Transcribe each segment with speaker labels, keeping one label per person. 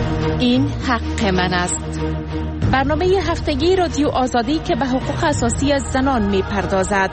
Speaker 1: این حق من است. برنامه هفتگی رادیو آزادی که به حقوق اساسی زنان می‌پردازد.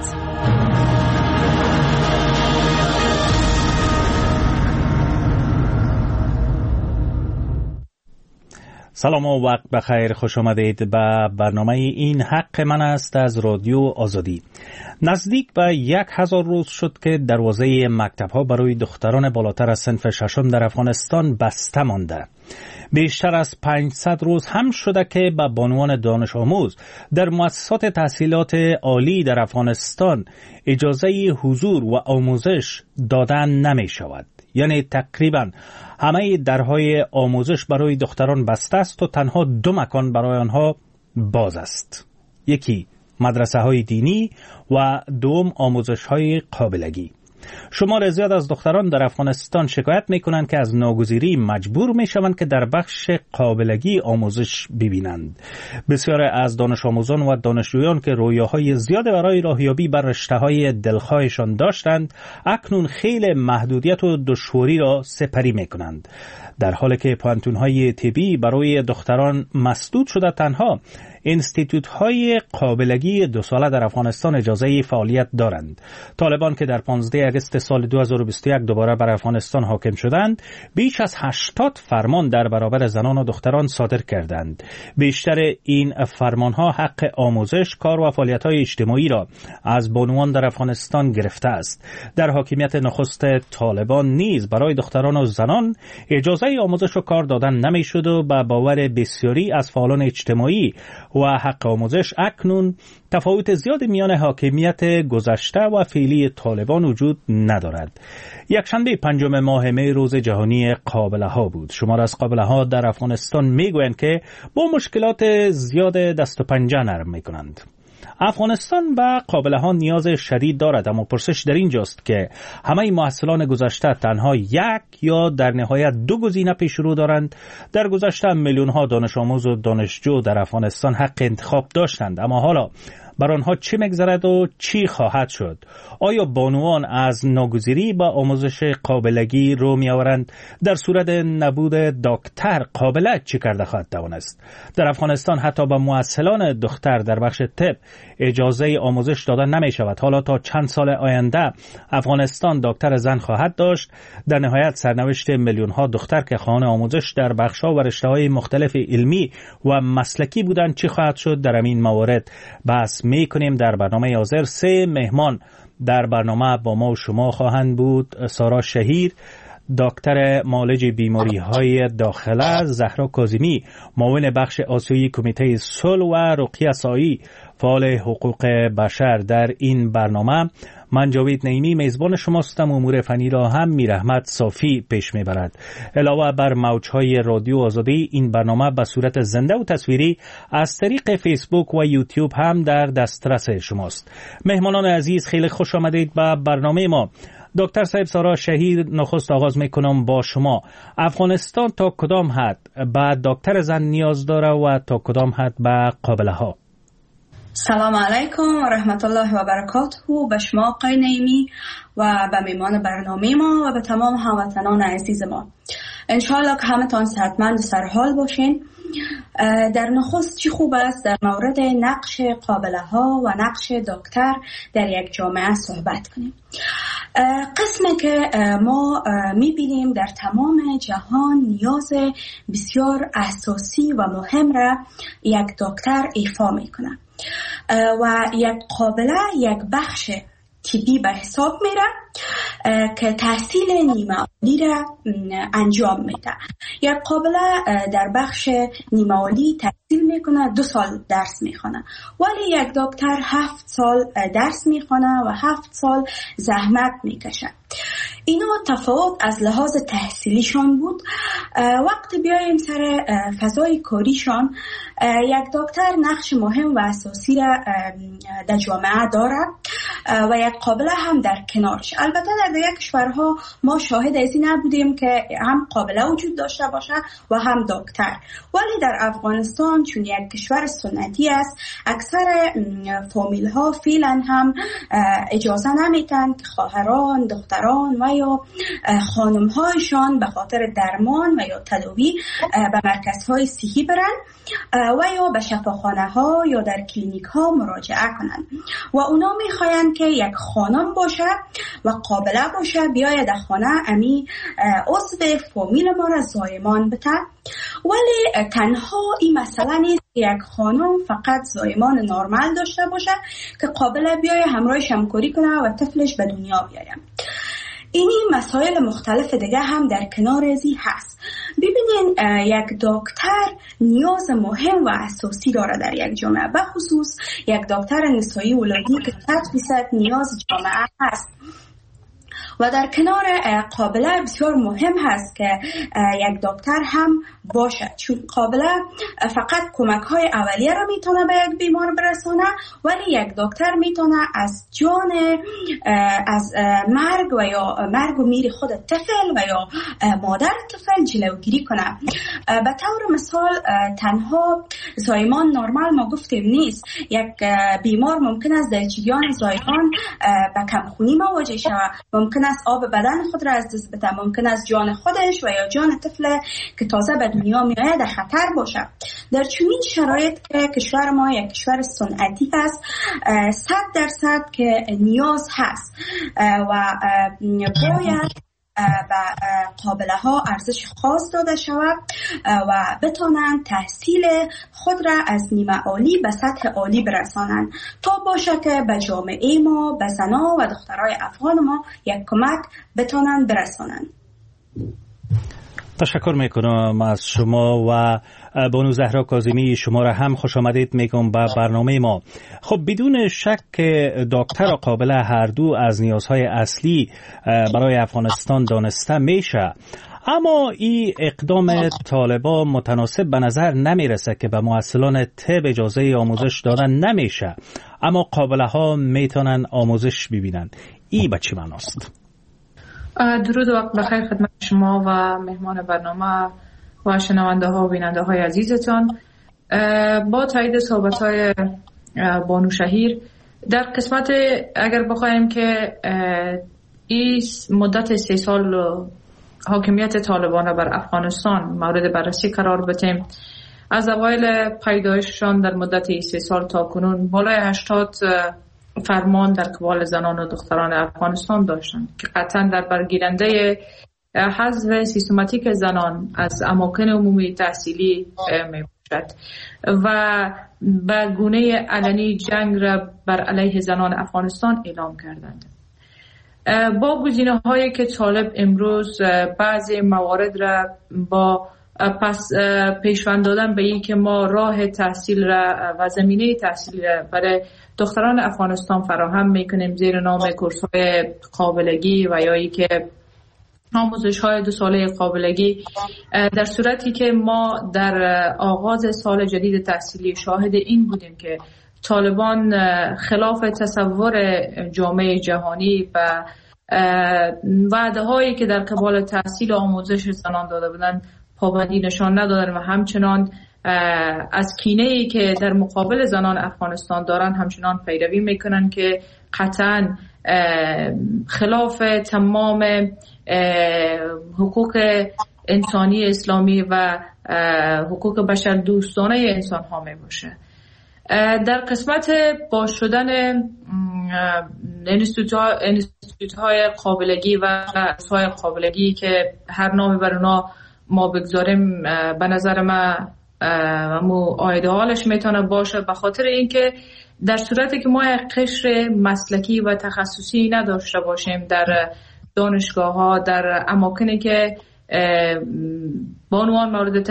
Speaker 2: سلام و وقت بخیر، خوش آمدید به برنامه این حق من است از رادیو آزادی. نزدیک به 1000 روز شد که دروازه مکتب‌ها برای دختران بالاتر از صنف ششم در افغانستان بسته مانده. بیشتر از 500 روز هم شده که به بانوان دانش آموز در مؤسسات تحصیلات عالی در افغانستان اجازه حضور و آموزش دادن نمی شود. یعنی تقریبا همه درهای آموزش برای دختران بسته است و تنها 2 مکان برای آنها باز است. یکی مدرسه های دینی و دوم آموزش های قابلگی. شمار زیاد از دختران در افغانستان شکایت میکنند که از ناگزیری مجبور میشوند که در بخش قابلگی آموزش ببینند. بسیار از دانش آموزان و دانشجویان که رویاهای زیاد برای راهیابی بر رشته‌های دلخواهشان داشتند، اکنون خیلی محدودیت و دشواری را سپری میکنند. در حالی که پوانتون‌های طبی برای دختران مسدود شده، تنها انستیتوت‌های قابلگی 2 ساله در افغانستان اجازه فعالیت دارند. طالبان که در 15 اگست سال 2021 دوباره بر افغانستان حاکم شدند، بیش از 80 فرمان در برابر زنان و دختران صادر کردند. بیشتر این فرمان‌ها حق آموزش، کار و فعالیت‌های اجتماعی را از بانوان در افغانستان گرفته است. در حاکمیت نخست طالبان نیز برای دختران و زنان اجازه آموزش و کار دادن نمی‌شد و به باور بسیاری از فعالان اجتماعی و حق آموزش اکنون تفاوت زیاد میان حاکمیت گذشته و فعلی طالبان وجود ندارد. یکشنبه 5 ماه می روز جهانی قابله ها بود. شمار از قابله ها در افغانستان میگویند که با مشکلات زیاد دست و پنجه نرم میکنند. افغانستان به قابله ها نیاز شدید دارد، اما پرسش در اینجاست که همه محصلان گذشته تنها 1 یا در نهایت 2 گزینه پیش رو دارند. در گذشته میلیون ها دانش آموز و دانشجو در افغانستان حق انتخاب داشتند، اما حالا بر آنها چی میگذرد و چی خواهد شد؟ آیا بانوان از ناگزیری با آموزش قابلگی رو میآورند؟ در صورت نبود دکتر قابله چی کرده خواهد توانست؟ در افغانستان حتی به مؤهلان دختر در بخش طب اجازه آموزش داده نمی شود. حالا تا چند سال آینده افغانستان دکتر زن خواهد داشت. در نهایت سرنوشت میلیون ها دختر که خواهان آموزش در بخش‌ها و رشته‌های مختلف علمی و مسلکی بودند چی خواهد شد؟ در این موارد بحث می‌کنیم. در برنامه حاضر 3 مهمان در برنامه با ما و شما خواهند بود: سارا شهیر، دکتر معالج بیماری‌های داخله، زهرا کاظمی، معاون بخش آسیایی کمیته صلح و رقیه سایی، فعال حقوق بشر. در این برنامه من جاوید نعیمی میزبان شما هستم. امور فنی را هم میرحمت صافی پیش میبرد. علاوه بر موجهای رادیو آزادی، این برنامه به صورت زنده و تصویری از طریق فیسبوک و یوتیوب هم در دسترس شماست. مهمانان عزیز، خیلی خوش آمدید به برنامه ما. دکتر صاحب سارا شهیر، نخست آغاز میکنم با شما. افغانستان تا کدام حد به دکتر زن نیاز داره و تا کدام حد به قابله ها؟
Speaker 3: سلام علیکم و رحمت الله و برکاته به شما آقای نعیمی و به میمان برنامه ما و به تمام هموطنان عزیز ما. انشاءالله که همتان صحتمند و سرحال باشین. در نخست چی خوب است در مورد نقش قابله ها و نقش دکتر در یک جامعه صحبت کنیم. قسمی که ما میبینیم در تمام جهان نیاز بسیار اساسی و مهم را یک دکتر ایفا میکنه و یک قابله یک بخش طبی به حساب میره که تحصیل نیمه عالی را انجام میده. یک قابله در بخش نیمه عالی تحصیل میکنه، 2 سال درس میخونه، ولی یک دکتر 7 سال درس میخونه و 7 سال زحمت میکشه. اینا تفاوت از لحاظ تحصیلیشان بود. وقتی بیایم سر فضای کاریشان، یک دکتر نقش مهم و اساسی را در جامعه داره و یک قابله هم در کنارش. البته در دیگر کشورها ما شاهد از این نبودیم که هم قابله وجود داشته باشه و هم دکتر، ولی در افغانستان چون یک کشور سنتی است، اکثر فامیل ها فعلا هم اجازه نمیدن که خواهران، دختران و یا خانم هایشان به خاطر درمان و یا تداوی به مرکزهای صحی برن و یا به شفاخانه ها یا در کلینیک ها مراجعه کنن و اونا میخواین که یک خانم باشه و قابله باشه بیاید در خانه امی عضو فامیل ما را زایمان بده. ولی تنها این مسئله نیست یک خانم فقط زایمان نرمال داشته باشه که قابله بیایه همراهش همکاری کنه و طفلش به دنیا بیایه. اینی مسائل مختلف دیگه هم در کنار ازی هست. ببینین یک دکتر نیاز مهم و اساسی داره در یک جامعه، به خصوص یک دکتر نسایی ولادی که 100% نیاز جامعه هست و در کنار قابله بسیار مهم هست که یک دکتر هم باشه، چون قابله فقط کمک های اولیه را میتونه به یک بیمار برسانه، ولی یک دکتر میتونه از جان از مرگ و یا مرگ و میر خود طفل و یا مادر طفل جلوگیری کنه. به طور مثال تنها زایمان نرمال ما گفتیم نیست، یک بیمار ممکن است در جریان زایمان به کمخونی مواجه شود، ممکن است آب بدن خود را از دست بده، ممکن است جان خودش و یا جان طفل که تازه به دنیا میآید در خطر باشه. در چنین شرایط که کشور ما یک کشور صنعتی است 100% که نیاز هست و باید و قابله ها ارزش خاص داده شود و بتانند تحصیل خود را از نیمه عالی به سطح عالی برسانند تا باشه که به جامعه ما، به زنان و دخترای افغان ما یک کمک بتانند برسانند.
Speaker 2: تشکر میکنم از شما و بانو زهرا کاظمی، شما را هم خوش آمدید میگم به برنامه ما. خب بدون شک دکتر و قابله هر دو از نیازهای اصلی برای افغانستان دانسته میشه، اما این اقدام طالبان متناسب به نظر نمیرسه که به معسلان طب اجازه آموزش دادن نمیشه، اما قابله ها میتونن آموزش ببینن. این به چه معناست؟
Speaker 4: درود و وقت بخیر خدمت شما و مهمان برنامه و شنونده ها و بیننده های عزیزتان. با تایید صحبت های بانو شهیر در قسمت اگر بخوایم که این مدت 3 سال حاکمیت طالبان بر افغانستان مورد بررسی قرار بدیم، از اوایل پیدایششان در مدت 3 سال تا کنون بالای 80 فرمان در قبال زنان و دختران افغانستان داشتند که قطعا در برگیرنده حذف سیستماتیک زنان از اماکن عمومی تحصیلی می باشد و به گونه علنی جنگ را بر علیه زنان افغانستان اعلام کردند. با گزینه هایی که طالب امروز بعضی موارد را با پیشوند دادن به این که ما راه تحصیل را و زمینه تحصیل را برای دختران افغانستان فراهم میکنیم زیر نام کورس‌های قابلگی و یا ای که آموزش‌های 2 ساله قابلگی، در صورتی که ما در آغاز سال جدید تحصیلی شاهد این بودیم که طالبان خلاف تصور جامعه جهانی و وعده هایی که در قبال تحصیل و آموزش زنان داده بودند پابندی نشان ندادن و همچنان از کینه‌ای که در مقابل زنان افغانستان دارن همچنان پیروی میکنن که قطعاً خلاف تمام حقوق انسانی اسلامی و حقوق بشر دوستانه انسان ها می باشه. در قسمت باز شدن انستیتوت های قابلگی و های قابلگی که هر نامی بر اونا ما بگذاریم، به نظر من ایدئالش میتونه باشه، به خاطر اینکه در صورتی که ما قشر مسلکی و تخصصی نداشته باشیم در دانشگاه ها، در اماکنی که بانوان مورد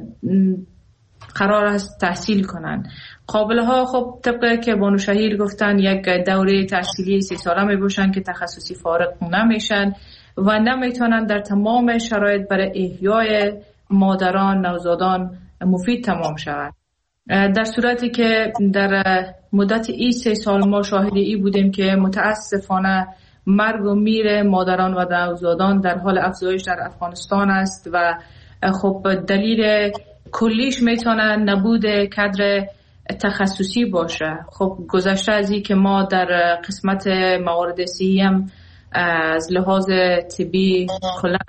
Speaker 4: قرار است تحصیل کنند، قابله ها خب طبق که بانو شهیر گفتن یک دوره تحصیلی 3 ساله می باشن که تخصصی فارغ نمیشن و نمیتونن در تمام شرایط برای احیای مادران نوزادان مفید تمام شود. در صورتی که در مدت این 3 سال ما شاهد ای بودیم که متاسفانه مرگ و میر مادران و نوزادان در حال افزایش در افغانستان است و خب دلیل کلیش میتونه نبود کادر تخصصی باشه. خب گذشته از این که ما در قسمت موارد صحی هم از لحاظ طبی کلا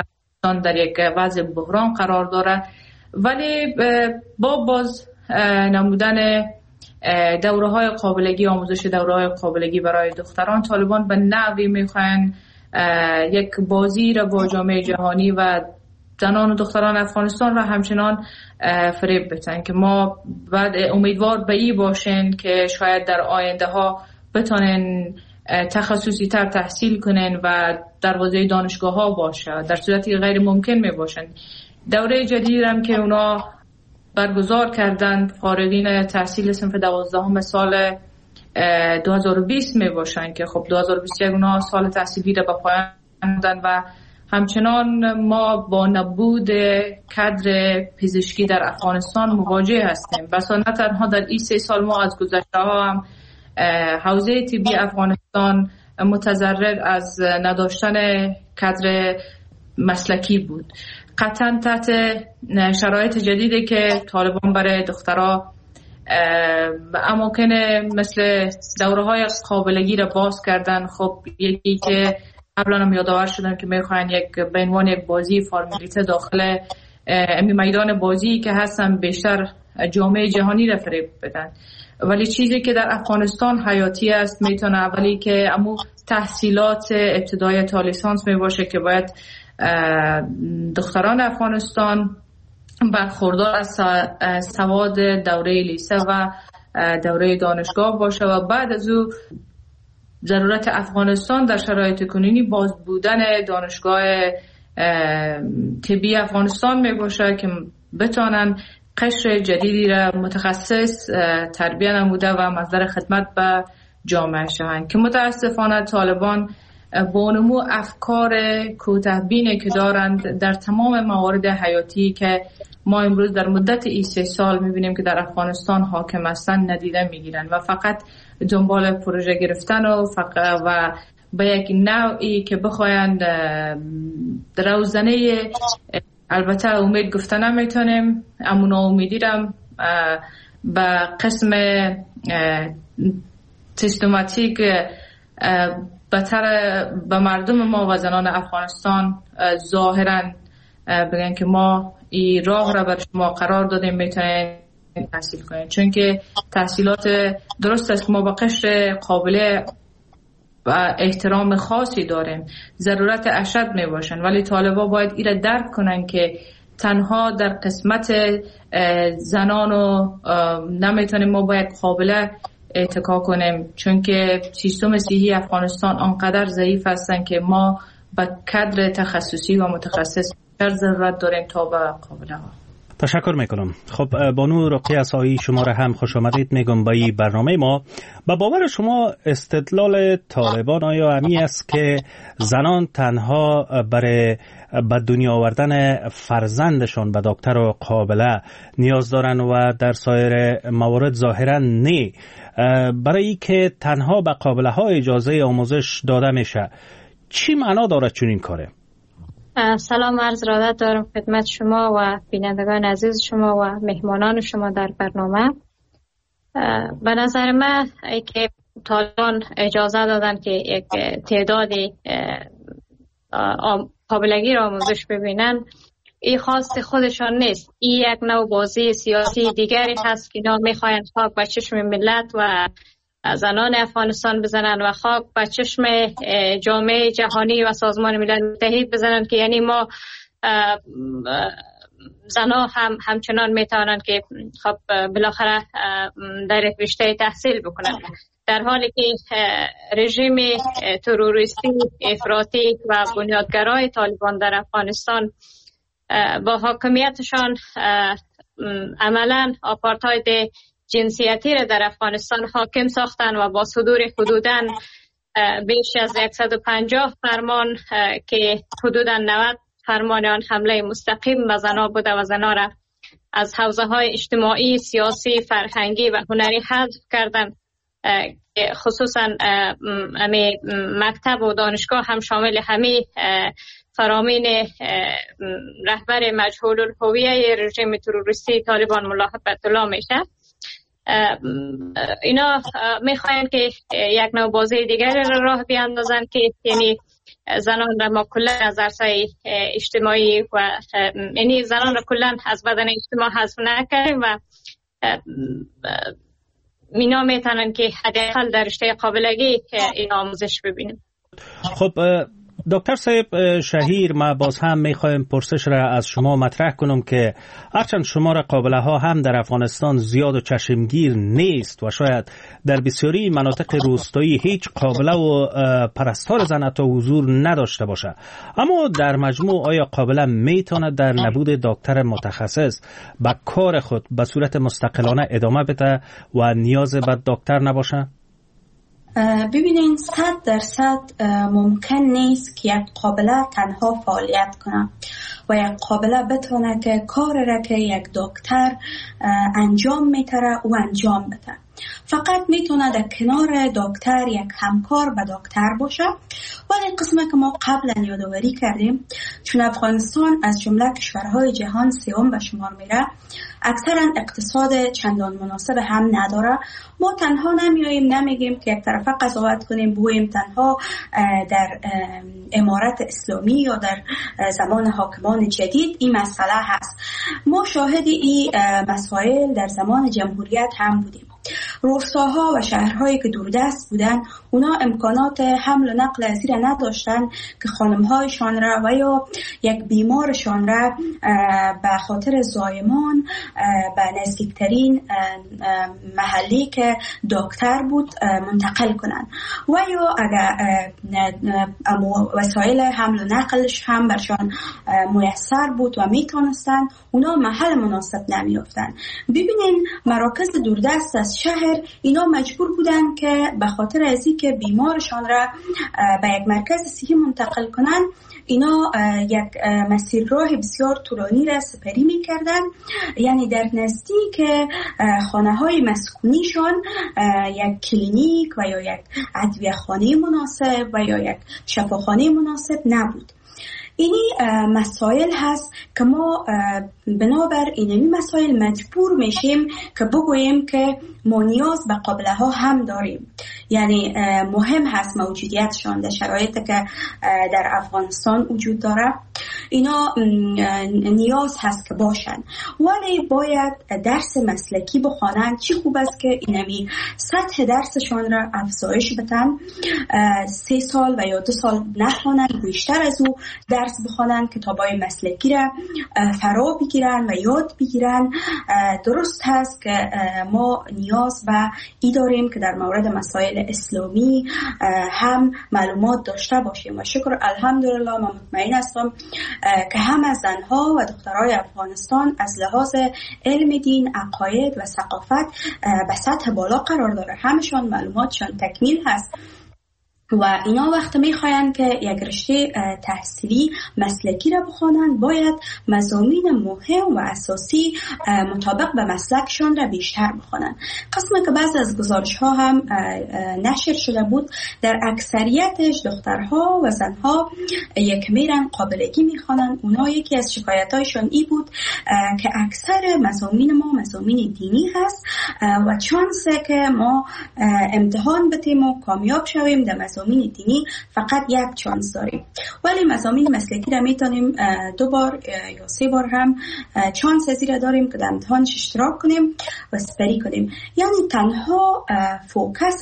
Speaker 4: افغانستان در یک وضع بحران قرار داره، ولی با باز نمودن دوره‌های قابلگی، آموزش دوره‌های قابلگی برای دختران، طالبان به نوعی میخواین یک بازی را با جامعه جهانی و زنان و دختران افغانستان را همچنان فریب بتن که ما بعد امیدوار به این باشین که شاید در آینده ها بتونن تخصصی تر تحصیل کنن و دروازه دانشگاه ها باشه، در صورتی غیر ممکن می باشن. دوره جدید هم که اونا برگزار کردن فارغین تحصیل صنف 12 سال 2020 می باشن که خب 2021 اونا سال تحصیلی را به پایان بردن و همچنان ما با نبود کادر پزشکی در افغانستان مواجه هستیم. بسا نه تنها در این 3 سال ما از گذشته ها هم حوزه طبی افغانستان متضرر از نداشتن کادر مسلکی بود. قطعا تحت شرایط جدیدی که طالبان برای دخترها اماکن مثل دوره‌های قابلگی را باز کردن، خب یکی که قبلا هم یادآور شدن که میخواین به عنوان یک بازی فرمالیته داخل میدان بازی که هستن بیشتر جامعه جهانی را فریب بدن، ولی چیزی که در افغانستان حیاتی است میتونه اولی که امو تحصیلات ابتدایی تا لیسانس میباشه که باید دختران افغانستان برخوردار از سواد دوره لیسه و دوره دانشگاه باشه و بعد از او ضرورت افغانستان در شرایط کنونی باز بودن دانشگاه طبی افغانستان می باشه که بتونن قشر جدیدی را متخصص تربیه نموده و مصدر خدمت به جامعه شوند که متاسفانه طالبان با نمو افکار کوتاه‌بینی که دارند در تمام موارد حیاتی که ما امروز در مدت این 3 سال می‌بینیم که در افغانستان حاکم هستند ندیده می‌گیرند و فقط دنبال پروژه گرفتن و به یک نوعی که بخواید روزنه، البته امید گفتن نمیتونیم، اما ناامیدی رم به قسم سیستماتیک به مردم ما و زنان افغانستان ظاهرا بگن که ما این راه را بر شما قرار دادیم میتونید تحصیل کنید، چون که تحصیلات درست است که ما با قشر قابل و احترام خاصی داریم، ضرورت اشد می باشن، ولی طالبا باید این را درک کنن که تنها در قسمت زنان و نمیتونیم ما باید قابل اتکا کنیم، چون که سیستم صحی افغانستان آنقدر ضعیف هستن که ما با کادر تخصصی و متخصص ضرورت داریم تا به قابل ها.
Speaker 2: تشکر میکنم. خب بانو رقیه عصایی، شما را هم خوش آمدید میگم به این برنامه ما. با باور شما استدلال طالبان آیا همی است که زنان تنها برای به دنیا آوردن فرزندشان به دکتر و قابله نیاز دارن و در سایر موارد ظاهرا نه، برای که تنها به قابله ها اجازه آموزش داده میشه؟ چی معنا داره چنین کاره؟
Speaker 5: سلام عرض ارادت دارم خدمت شما و بینندگان عزیز شما و مهمانان شما در برنامه. به نظر من که طالبان اجازه دادن که یک تعدادی قابلگی را آموزش ببینن، این خاص خودشان نیست، این یک نوع بازی سیاسی دیگری هست که اینا میخواین خاک به چشم ملت و زنان افغانستان بزنن و خاک به چشم جامعه جهانی و سازمان ملل متحد بزنن که یعنی ما زنها همچنان میتوانند که خب بالاخره در یک رشته تحصیل بکنن، در حالی که رژیم تروریستی افراطی و بنیادگرای طالبان در افغانستان با حاکمیتشان عملا آپارتاید جنسیتی را در افغانستان حاکم ساختن و با صدور حدوداً بیش از 150 فرمان که حدوداً 90 فرمان آن حمله مستقیم به زنان بوده و زنان را از حوزه‌های اجتماعی، سیاسی، فرهنگی و هنری حذف کردن، خصوصاً مکتب و دانشگاه هم شامل همه فرامین رهبر مجهول الهویه رژیم تروریستی طالبان ملا هبت الله میشه. اینا میخواین که یک نوع بازی دیگر را راه بیاندازن که یعنی زنان را ما کلا از عرصه اجتماعی و یعنی زنان را کلا از بدن اجتماع حذف نکردیم و اینا میتونن که حداقل در رشته قابلگی این آموزش ببینیم.
Speaker 2: خب دکتر صاحب شهیر، ما باز هم میخوایم پرسش را از شما مطرح کنم که هرچند شمار قابله ها هم در افغانستان زیاد و چشمگیر نیست و شاید در بسیاری مناطق روستایی هیچ قابله و پرستار زن حتی حضور نداشته باشه، اما در مجموع آیا قابله میتونه در نبود دکتر متخصص به کار خود به صورت مستقلانه ادامه بده و نیاز به دکتر نباشه؟
Speaker 3: ببینین 100% ممکن نیست که یک قابله تنها فعالیت کنه و یک قابله بتونه که کار را که یک دکتر انجام میتره و انجام بده. فقط میتونه در کنار دکتر یک همکار به دکتر باشه. ولی قسمه که ما قبلا یادآوری کردیم، چون افغانستان از جمله کشورهای جهان سوم به شمار میره، اکثرا اقتصاد چندان مناسب هم نداره. ما تنها نمیگیم که یک طرفه قضاوت کنیم بگوییم تنها در امارت اسلامی یا در زمان حاکمان جدید این مسئله هست. ما شاهد این مسائل در زمان جمهوریت هم بودیم. روستاها و شهرهایی که دوردست بودن، اونا امکانات حمل و نقل از زیر نداشتن که خانمهایشان را و یا یک بیمارشان را به خاطر زایمان به نزدیکترین محلی که دکتر بود منتقل کنن و یا اگر وسایل حمل و نقلش هم برشان میسر بود و میتونستن، اونا محل مناسب نمیافتن. ببینین مراکز دوردست از شهر اینا مجبور بودن که به خاطر از اینکه بیمارشان را به یک مرکز صحی منتقل کنن، اینا یک مسیر راه بسیار طولانی را سپری میکردن. یعنی در نزدیک خانه های مسکونیشان یک کلینیک و یا یک ادویه خانه مناسب و یا یک شفاخانه مناسب نبود. اینی مسائل هست که ما بنابر اینمی مسائل مجبور میشیم که بگوییم که ما نیاز به قابله ها هم داریم. یعنی مهم هست موجودیتشان در شرایطی که در افغانستان وجود داره. اینا نیاز هست که باشن، ولی باید درس مسلکی بخوانند. چی خوب است که اینمی سطح درسشان را افزایش بدن، 3 سال و یا 2 سال نخوانند، بیشتر از او درس بخوانند، کتابای مسلکی را فرا بگیرن و یاد بگیرن. درست هست که ما نیاز به ای داریم که در مورد مسائل اسلامی هم معلومات داشته باشیم و شکر الحمدلله من مطمئن هستم که هم زنها و دخترای افغانستان از لحاظ علم دین، عقاید و ثقافت به سطح بالا قرار داره. همشان معلوماتشان تکمیل هست و اینا وقت میخواین که یک رشته تحصیلی مسلکی را بخوانند، باید مضامین مهم و اساسی مطابق به مسلکشان را بیشتر بخوانند. قسمی که بعض از گزارش ها هم نشر شده بود، در اکثریتش دخترها و زنها یک میرن قابلگی میخوانند. اونا یکی از شکایتایشون ای بود که اکثر مضامین ما مضامین دینی هست و چانسه که ما امتحان بتیم و کامیاب شویم در مضامین دینی فقط یک چانس داریم، ولی مضامین مسلکی را میتونیم 2 بار یا 3 بار هم چانس زیر داریم که در امتحانش اشتراک کنیم و سپری کنیم. یعنی تنها فوکس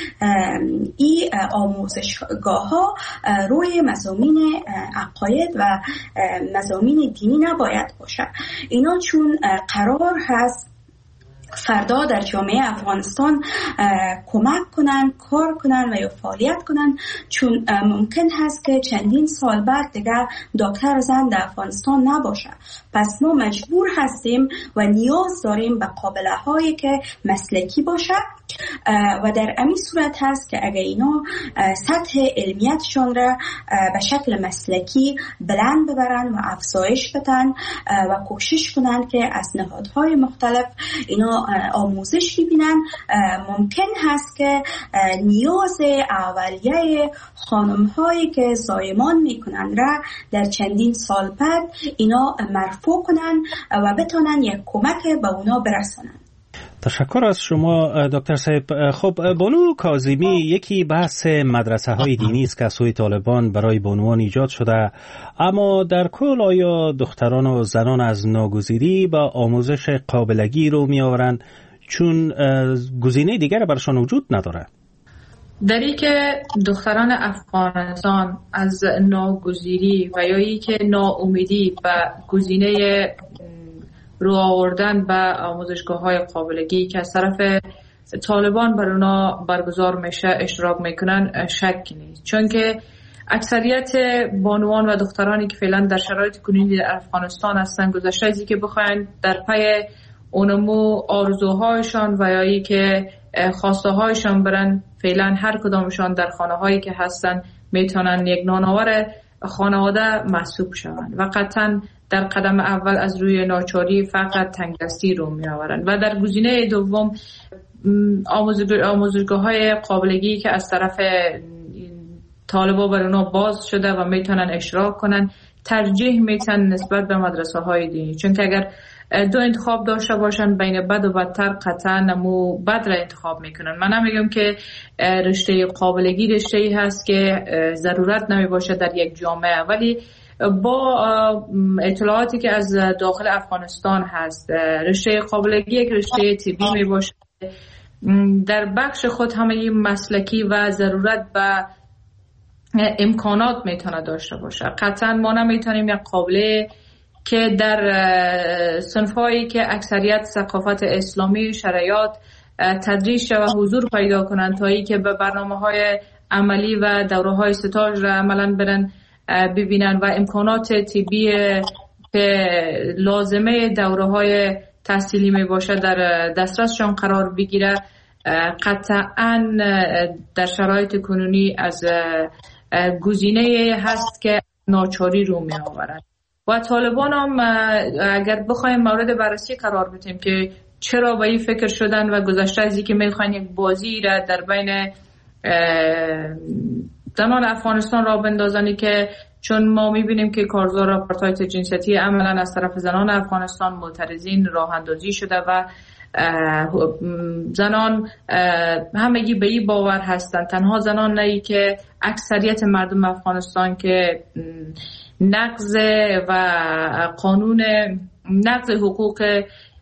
Speaker 3: ای آموزشگاه ها روی مضامین عقاید و مضامین دینی نباید باشه. اینا چون قرار هست فردا در جامعه افغانستان کمک کنن، کار کنن و یا فعالیت کنن، چون ممکن هست که چندین سال بعد دیگر دکتر زن در افغانستان نباشه. پس ما مجبور هستیم و نیاز داریم به قابله هایی که مسلکی باشه و در همین صورت هست که اگر اینا سطح علمیتشان را به شکل مسلکی بلند ببرن و افزایش بدن و کوشش کنن که از نهادهای مختلف اینا آموزش ببینن، ممکن هست که نیاز اولیه خانم هایی که زایمان میکنن را در چندین سال بعد اینا مرفوع کنن و بتونن یک کمک به اونا برسونن.
Speaker 2: تشکر از شما دکتر صاحب. خب بانو کاظمی، یکی بحث مدرسه های دینی است که از سوی طالبان برای بانوان ایجاد شده، اما در کل آیا دختران و زنان از ناگزیری با آموزش قابلگی رو می آورند چون گزینه دیگر برشان وجود نداره؟
Speaker 4: در این که دختران افغانستان از ناگزیری و یا ای که ناامیدی و گزینه رو آوردن به آموزشگاه‌های قابلگی که از طرف طالبان بر اونا برگزار میشه اشتراک میکنن شک نیست، چون که اکثریت بانوان و دخترانی که فعلا در شرایط کنونی در افغانستان هستن گذشته ازی که بخواین در پی اونمو آرزوهایشان و یا ای که خواسته هایشان برن، فعلا هر کدامشان در خانه هایی که هستن میتونن یک نانآور خانواده محسوب شوند و قطعا در قدم اول از روی ناچاری فقط تنگدستی رو می آورند و در گزینه دوم آموزشگاه های قابلگی که از طرف طالبا بر اونا باز شده و میتونن اشتراک کنن ترجیح میتن نسبت به مدرسه های دینی، چون که اگر دو انتخاب داشته باشن بین بد و بدتر قطعا نمو بد را انتخاب میکنن. من نمیگم که رشته قابلگی رشته ای هست که ضرورت نمی باشه در یک جامعه، ولی با اطلاعاتی که از داخل افغانستان هست رشته قابلگی یک رشته طبی می باشه، در بخش خود همه مسلکی و ضرورت به امکانات میتونه داشته باشه. قطعا ما نمیتونیم یک قابله که در صنفایی که اکثریت ثقافت اسلامی شرایط تدریس و حضور پیدا کنند تا ای که به برنامه‌های عملی و دوره‌های ستاژ را عملاً برن ببینن و امکانات طبی که لازمه دوره‌های تحصیلی می باشه در دسترسشان قرار بگیره، قطعاً در شرایط کنونی از گزینه هست که ناچاری رو می آورد. و طالبان هم اگر بخوایم مورد بررسی قرار بدیم که چرا به این فکر شدن و گذشته از این که میخواین یک بازی را در بین زنان افغانستان را بندازنی، که چون ما میبینیم که کارزار آپارتاید جنسیتی عملا از طرف زنان افغانستان معترضین راه اندازی شده و زنان همگی به این باور هستند، تنها زنان نه که اکثریت مردم افغانستان که نقض و قانون نقض حقوق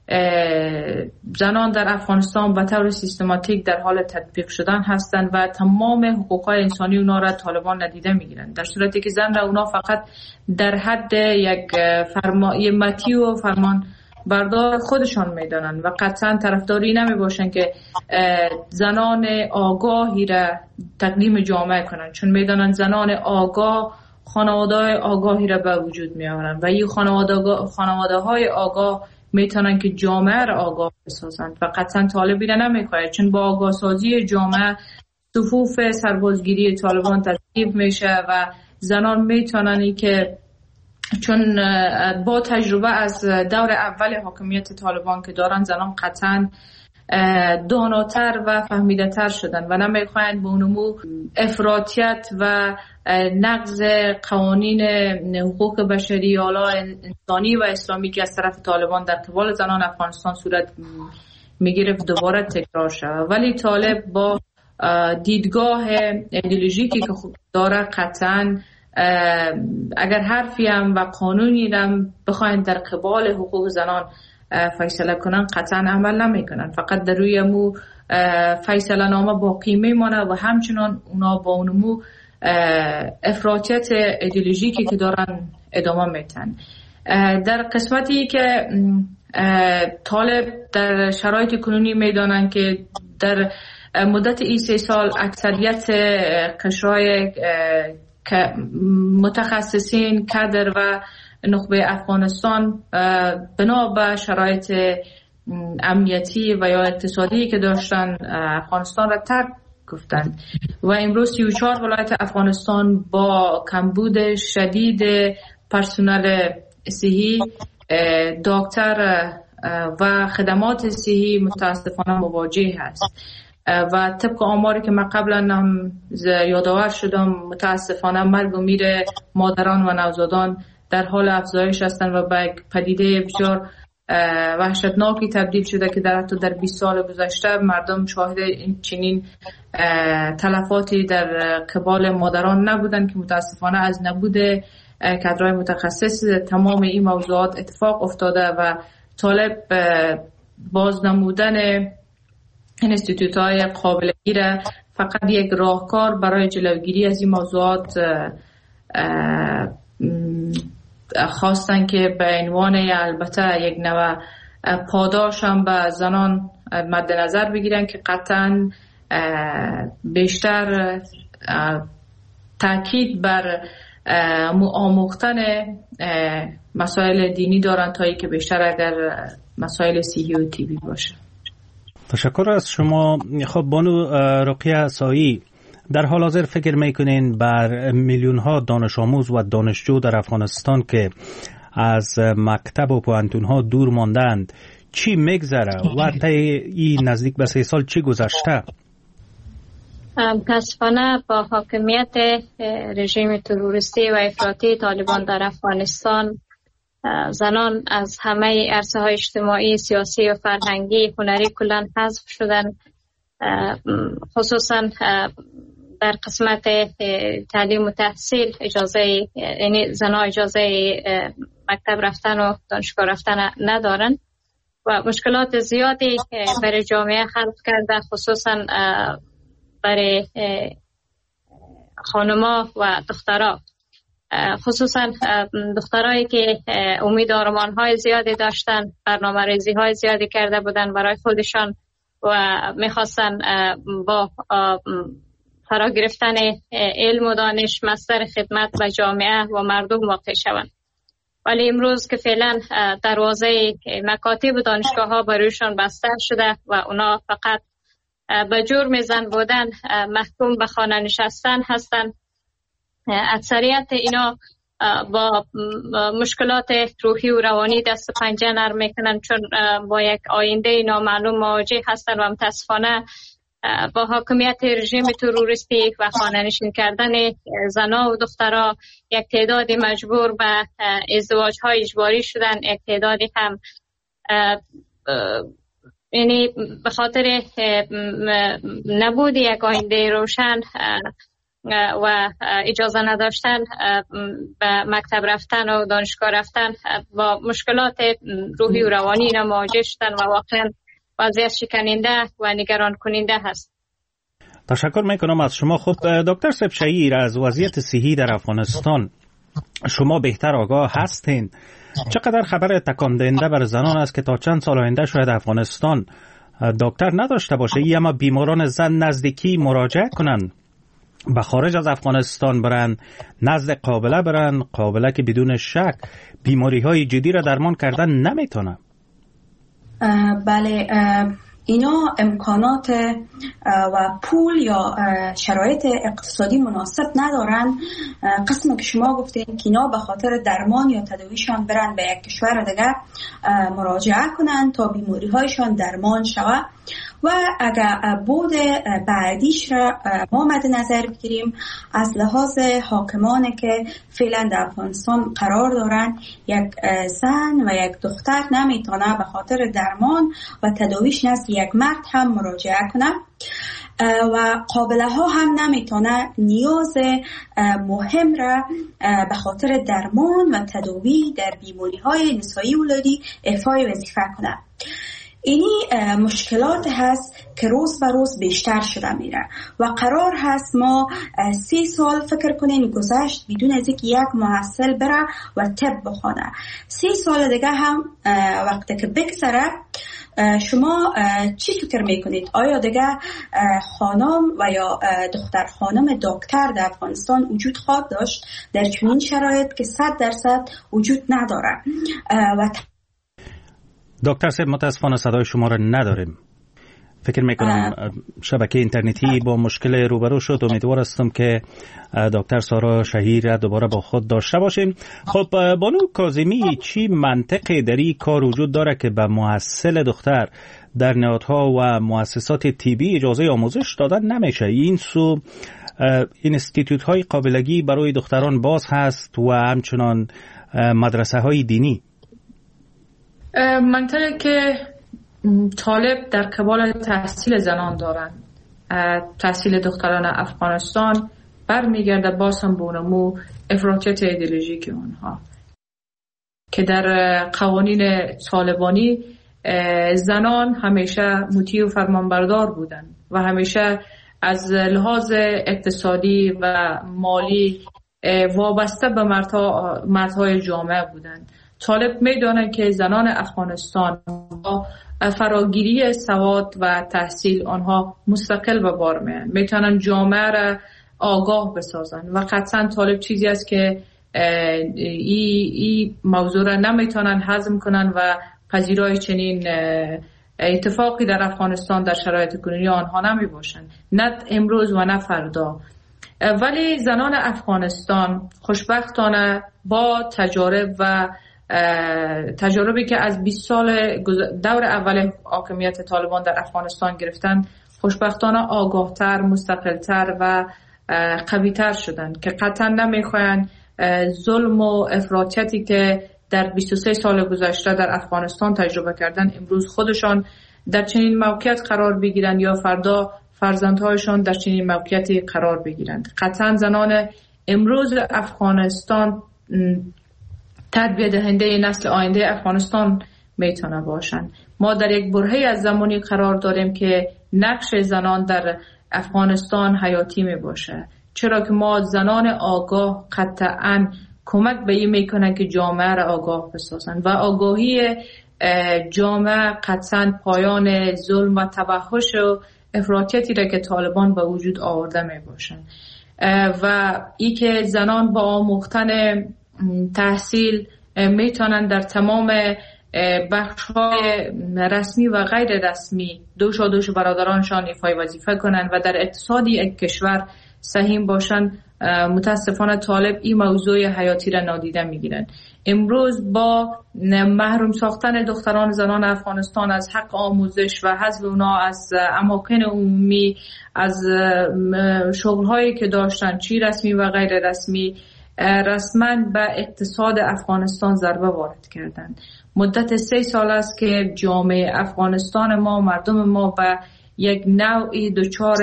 Speaker 4: زنان در افغانستان به طور سیستماتیک در حال تطبیق شدن هستند و تمام حقوق‌های انسانی اونا را طالبان ندیده میگیرند، در صورتی که زن را اونا فقط در حد یک مطیع و فرمان بردار خودشان میدانند و قطعا طرفداری نمی باشن که زنان آگاهی را تقدیم جامعه کنند، چون میدانند زنان آگاه خانواده آگاهی را به وجود می آورند و این خانواده های آگاه میتونن که جامعه را آگاه بسازند و قطعا طالبی را نمیخواهد، چون با آگاه سازی جامعه صفوف سربازگیری طالبان تضعیف میشه و زنان میتونن که چون با تجربه از دور اول حاکمیت طالبان که دارن زنان قطعا داناتر و فهمیده تر شدن و نمیخواهند به اونمو افراطیت و نقض قوانین حقوق بشری اعلی انسانی و اسلامی که از طرف طالبان در قبال زنان افغانستان صورت میگرفت دوباره تکرار شود. ولی طالب با دیدگاه ایدئولوژیکی که خود داره قطعا اگر حرفی هم و قانونی هم بخواین در قبال حقوق زنان فیصله کنن قطعا عمل نمی کنن، فقط در روی مو فیصله نامه باقی میمانه و همچنان اونا با اونمو افراطیت ایدئولوژیکی که دارن ادامه میتن. در قسمتی که طالب در شرایط کنونی میدانن که در مدت این 3 سال اکثریت قشرهای متخصصین کادر و نخبه افغانستان بنا به شرایط امنیتی و یا اقتصادی که داشتن افغانستان را ترک گفتند و امروز 34 ولایت افغانستان با کمبود شدید پرسنل صحی، دکتر و خدمات صحی متاسفانه مواجه هست و طبق آماری که من قبلا هم یادآور شدم متاسفانه مرگ و میر مادران و نوزادان در حال افزایش هستند و به پدیده بسیار وحشتناکی تبدیل شده که حتی در 20 سال گذشته مردم شاهد این چنین تلفاتی در قبال مادران نبودن که متاسفانه از نبود کادرهای متخصص تمام این موضوعات اتفاق افتاده و طالب بازنمودن انستیتوت های قابل گیره فقط یک راهکار برای جلوگیری از این موضوعات خواستن که به عنوان البته یک نوع پاداش هم به زنان مد نظر بگیرن که قطعا بیشتر تاکید بر آموختن مسائل دینی دارن تا اینکه بیشتر اگر مسائل صحی و طبی باشه.
Speaker 2: تشکر از شما. خب بانو رقیه عصایی، در حال حاضر فکر میکنین بر میلیون ها دانش آموز و دانشجو در افغانستان که از مکتب و پوهنتون ها دور ماندند چی میگذره و تا این نزدیک به 3 سال چی گذشته؟
Speaker 5: متاسفانه با حاکمیت رژیم تروریستی و افراطی طالبان در افغانستان زنان از همه عرصه های اجتماعی، سیاسی و فرهنگی، هنری کلاً حذف شدن. خصوصاً در قسمت تعلیم و تحصیل اجازه، یعنی زنان اجازه مکتب رفتن و دانشگاه رفتن ندارن و مشکلات زیادی برای جامعه خلق کرده، خصوصاً برای خانما و دخترها، خصوصا دخترایی که امید آرمان‌های زیادی داشتن، برنامه‌ریزی‌های زیادی کرده بودن برای خودشان و می‌خواستن با فرا گرفتن علم و دانش مصدر خدمت و جامعه و مردم واقع شوند. ولی امروز که فعلا دروازه مکاتب و دانشگاه‌ها برویشان بسته شده و اونا فقط به جرم زن بودن محکوم به خانه نشستن هستند. اکثریت اینا با مشکلات روحی و روانی دست و پنجه نرم میکنن، چون با یک آینده نامعلوم مواجه هستن و متاسفانه با حاکمیت رژیم تروریستی و خانه نشین کردن زنها و دخترها یک تعدادی مجبور به ازدواج های اجباری شدن، یک تعدادی هم یعنی به خاطر نبود یک آینده روشن و اجازه نداشتن به مکتب رفتن و دانشگاه رفتن با مشکلات روحی و روانی اینا مواجه شدن و واقعا وضعیت شکننده و نگران کننده هست.
Speaker 2: تشکر میکنم از شما. خب دکتر صاحب شهیر، از وضعیت صحی در افغانستان شما بهتر آگاه هستین. چقدر خبر تکان دهنده بر زنان است که تا چند سال آینده شاید افغانستان دکتر نداشته باشه، اما بیماران زن نزدیکی مراجعه کنن به خارج از افغانستان برن، نزد قابله برن، قابله که بدون شک بیماری های جدی را درمان کردن نمیتونه.
Speaker 3: بله، اینا امکانات و پول یا شرایط اقتصادی مناسب ندارن. قسم که شما گفتین که اینا به خاطر درمان یا تداویشان برن به یک کشور دیگه مراجعه کنن تا بیماری هایشان درمان شود و اگر بود بعدیش را ما مد نظر بگیریم از لحاظ حاکمانی که فعلا در افغانستان قرار دارن، یک زن و یک دختر نمیتونه به خاطر درمان و تداویش نزد یک مرد هم مراجعه کنه و قابله ها هم نمیتونه نیاز مهم را به خاطر درمان و تداوی در بیماری های نسایی ولادی ایفای وظیفه کنه. اینی مشکلات هست که روز به روز بیشتر شده میره و قرار هست ما 3 سال فکر کنین گذشت بدون از اینکه یک محصل بره و طب بخونه. 3 سال دیگه هم وقتی که بگذره شما چی فکر میکنید؟ آیا دیگه خانم و یا دختر خانم دکتر در افغانستان وجود خواهد داشت در چنین شرایط که 100% وجود نداره؟ و
Speaker 2: دکتر صاحب متاسفانه صدای شما را نداریم. فکر میکنم شبکه اینترنتی با مشکل روبرو شد. امیدوار هستم که دکتر سارا شهیر دوباره با خود داشته باشیم. خب بانو کاظمی، چی منطقی در این کار وجود داره که به محصل دختر در نهادها و مؤسسات طبی اجازه آموزش دادن نمیشه؟ این سو اینستیتوت های قابلگی برای دختران باز هست و همچنان مدرسه های دینی.
Speaker 4: منطقه که طالب در قبال تحصیل زنان دارند، تحصیل دختران افغانستان برمیگرده باز هم به اونمو افراطیت ایدئولوژیک اونها که در قوانین طالبانی زنان همیشه مطیع و فرمانبردار بودن و همیشه از لحاظ اقتصادی و مالی وابسته به مردهای جامعه بودند. طالب میدانه که زنان افغانستان با فراگیری سواد و تحصیل آنها مستقل به بار میتونن جامعه را آگاه بسازن و قطعا طالب چیزی است که این موضوع را نمیتونن هضم کنن و پذیرای چنین اتفاقی در افغانستان در شرایط کنونی آنها نمی باشن، نه امروز و نه فردا. ولی زنان افغانستان خوشبختانه با تجاربی که از 20 سال دور اول حاکمیت طالبان در افغانستان گرفتن، خوشبختانه آگاهتر، مستقلتر و قویتر شدن که قطعا نمیخواین ظلم و افراطیتی که در 23 سال گذشته در افغانستان تجربه کردن امروز خودشان در چنین موقعیت قرار بگیرن یا فردا فرزندهایشان در چنین موقعیتی قرار بگیرند. قطعا زنان امروز افغانستان تربیت دهنده نسل آینده افغانستان میتونه باشن. ما در یک برهه از زمانی قرار داریم که نقش زنان در افغانستان حیاتی می باشه، چرا که ما زنان آگاه قطعاً کمک به این میکنه که جامعه را آگاه بسازن و آگاهی جامعه قطعاً پایان ظلم و تبهش و افراطیتی را که طالبان به وجود آورده می باشن و ای که زنان با آموختن تحصیل میتونن در تمام بخش‌های رسمی و غیر رسمی دوش برادرانشان ایفای وظیفه کنن و در اقتصادی یک کشور سهیم باشن. متاسفانه طالب این موضوع حیاتی را نادیده میگیرن. امروز با محروم ساختن دختران زنان افغانستان از حق آموزش و حذف اونا از اماکن عمومی، از شغل‌هایی که داشتن چی رسمی و غیر رسمی، رسما به اقتصاد افغانستان ضربه وارد کردن. مدت 3 سال است که جامعه افغانستان ما، مردم ما به یک نوعی دچار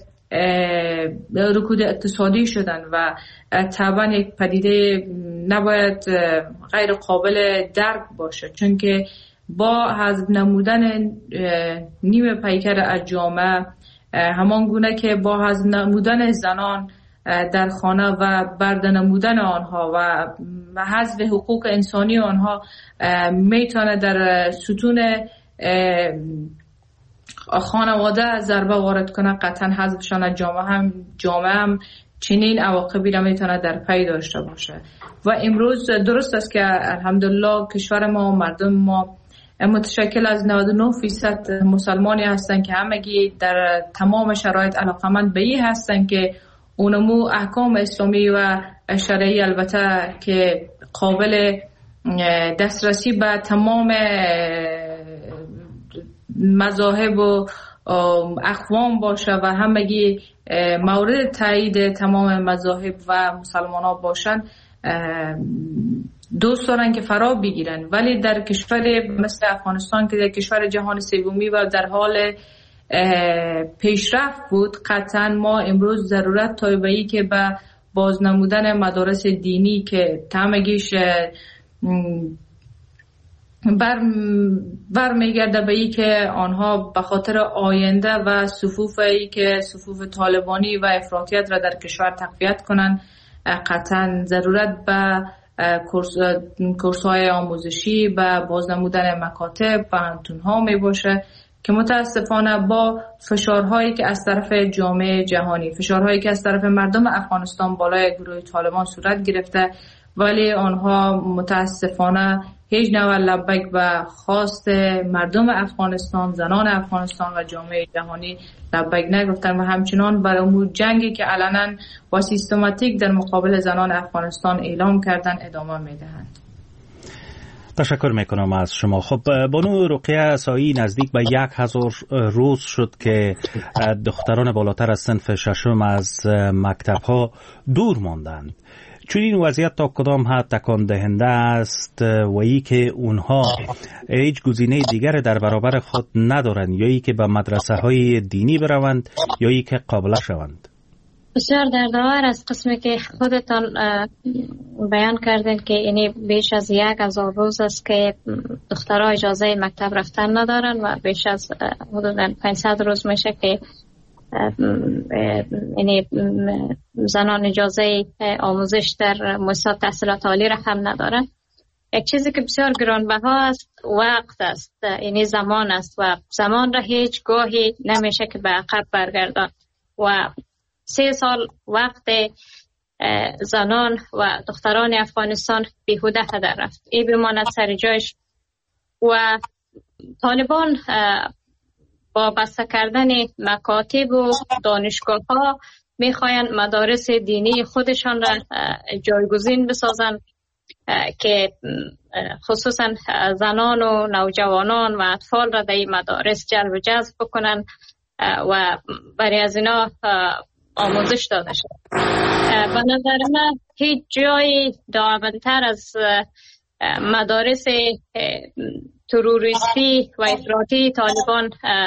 Speaker 4: رکود اقتصادی شدن و طبعا یک پدیده نباید غیر قابل درک باشه، چون که با حذف نمودن نیمه پیکر از جامعه، همان گونه که با حذف نمودن زنان در خانه و برده نمودن آنها و حذف حقوق انسانی آنها میتونه در ستون خانواده ضربه وارد کنه، قطعا حذفشان از جامعه هم چنین عواقبی را میتونه در پی داشته باشه. و امروز درست است که الحمدلله کشور ما و مردم ما متشکل از 99% مسلمانی هستند که همگی در تمام شرایط علاقمند به این هستند که اونمو احکام اسلامی و شرعی البته که قابل دسترسی به تمام مذاهب و اقوام باشه و همگی مورد تایید تمام مذاهب و مسلمان ها باشن، دوست دارن که فرا بگیرن. ولی در کشور مثل افغانستان که در کشور جهان سومی و در حال پیشرفت بود، قطعا ما امروز ضرورت طالبی که به بازنمودن مدارس دینی که همگیش برمیگرده به ای که آنها به خاطر آینده و صفوف طالبانی و افراطیت را در کشور تقویت کنند، قطعا ضرورت به کورس‌های آموزشی، به بازنمودن مکاتب، پانتون‌ها می باشه که متاسفانه با فشارهایی که از طرف جامعه جهانی، فشارهایی که از طرف مردم افغانستان بالای گروه طالبان صورت گرفته، ولی آنها متاسفانه هیچ نوع لبک به خواست مردم افغانستان، زنان افغانستان و جامعه جهانی لبک نگفتن و همچنان برای اون جنگی که علنا و سیستماتیک در مقابل زنان افغانستان اعلام کردن ادامه میدهند.
Speaker 2: تشکر میکنم از شما. خب بانو رقیه سایی، نزدیک به 1000 روز شد که دختران بالاتر از صنف ششم از مکتب ها دور ماندند. چون این وضعیت تا کدام حد تکان دهنده است و ای که اونها هیچ گزینه دیگر در برابر خود ندارند، یا ای که به مدرسه های دینی بروند یا ای که قابله شوند؟
Speaker 5: بسیار دردآور از قسمی که خودتان بیان کردین که اینی بیش از 1000 روز است که دخترها اجازه مکتب رفتن ندارن و بیش از حدوداً 500 روز میشه که اینی زنان اجازه آموزش در مؤسسات تحصیلات عالی را هم ندارن. یک چیزی که بسیار گرانبها است وقت است، اینی زمان است و زمان را هیچ گاهی نمیشه که به عقب برگردان و 3 سال وقت زنان و دختران افغانستان بیهوده هدر رفت. این بماند سر جایش و طالبان با بسته کردن مکاتب و دانشگاه ها میخواین مدارس دینی خودشان را جایگزین بسازن که خصوصا زنان و نوجوانان و اطفال را در این مدارس جلب و جذب بکنن و برای از اینا آموزش داده شد. به نظر من هیچ جایی داعملتر از مدارس تروریستی و افراطی طالبان،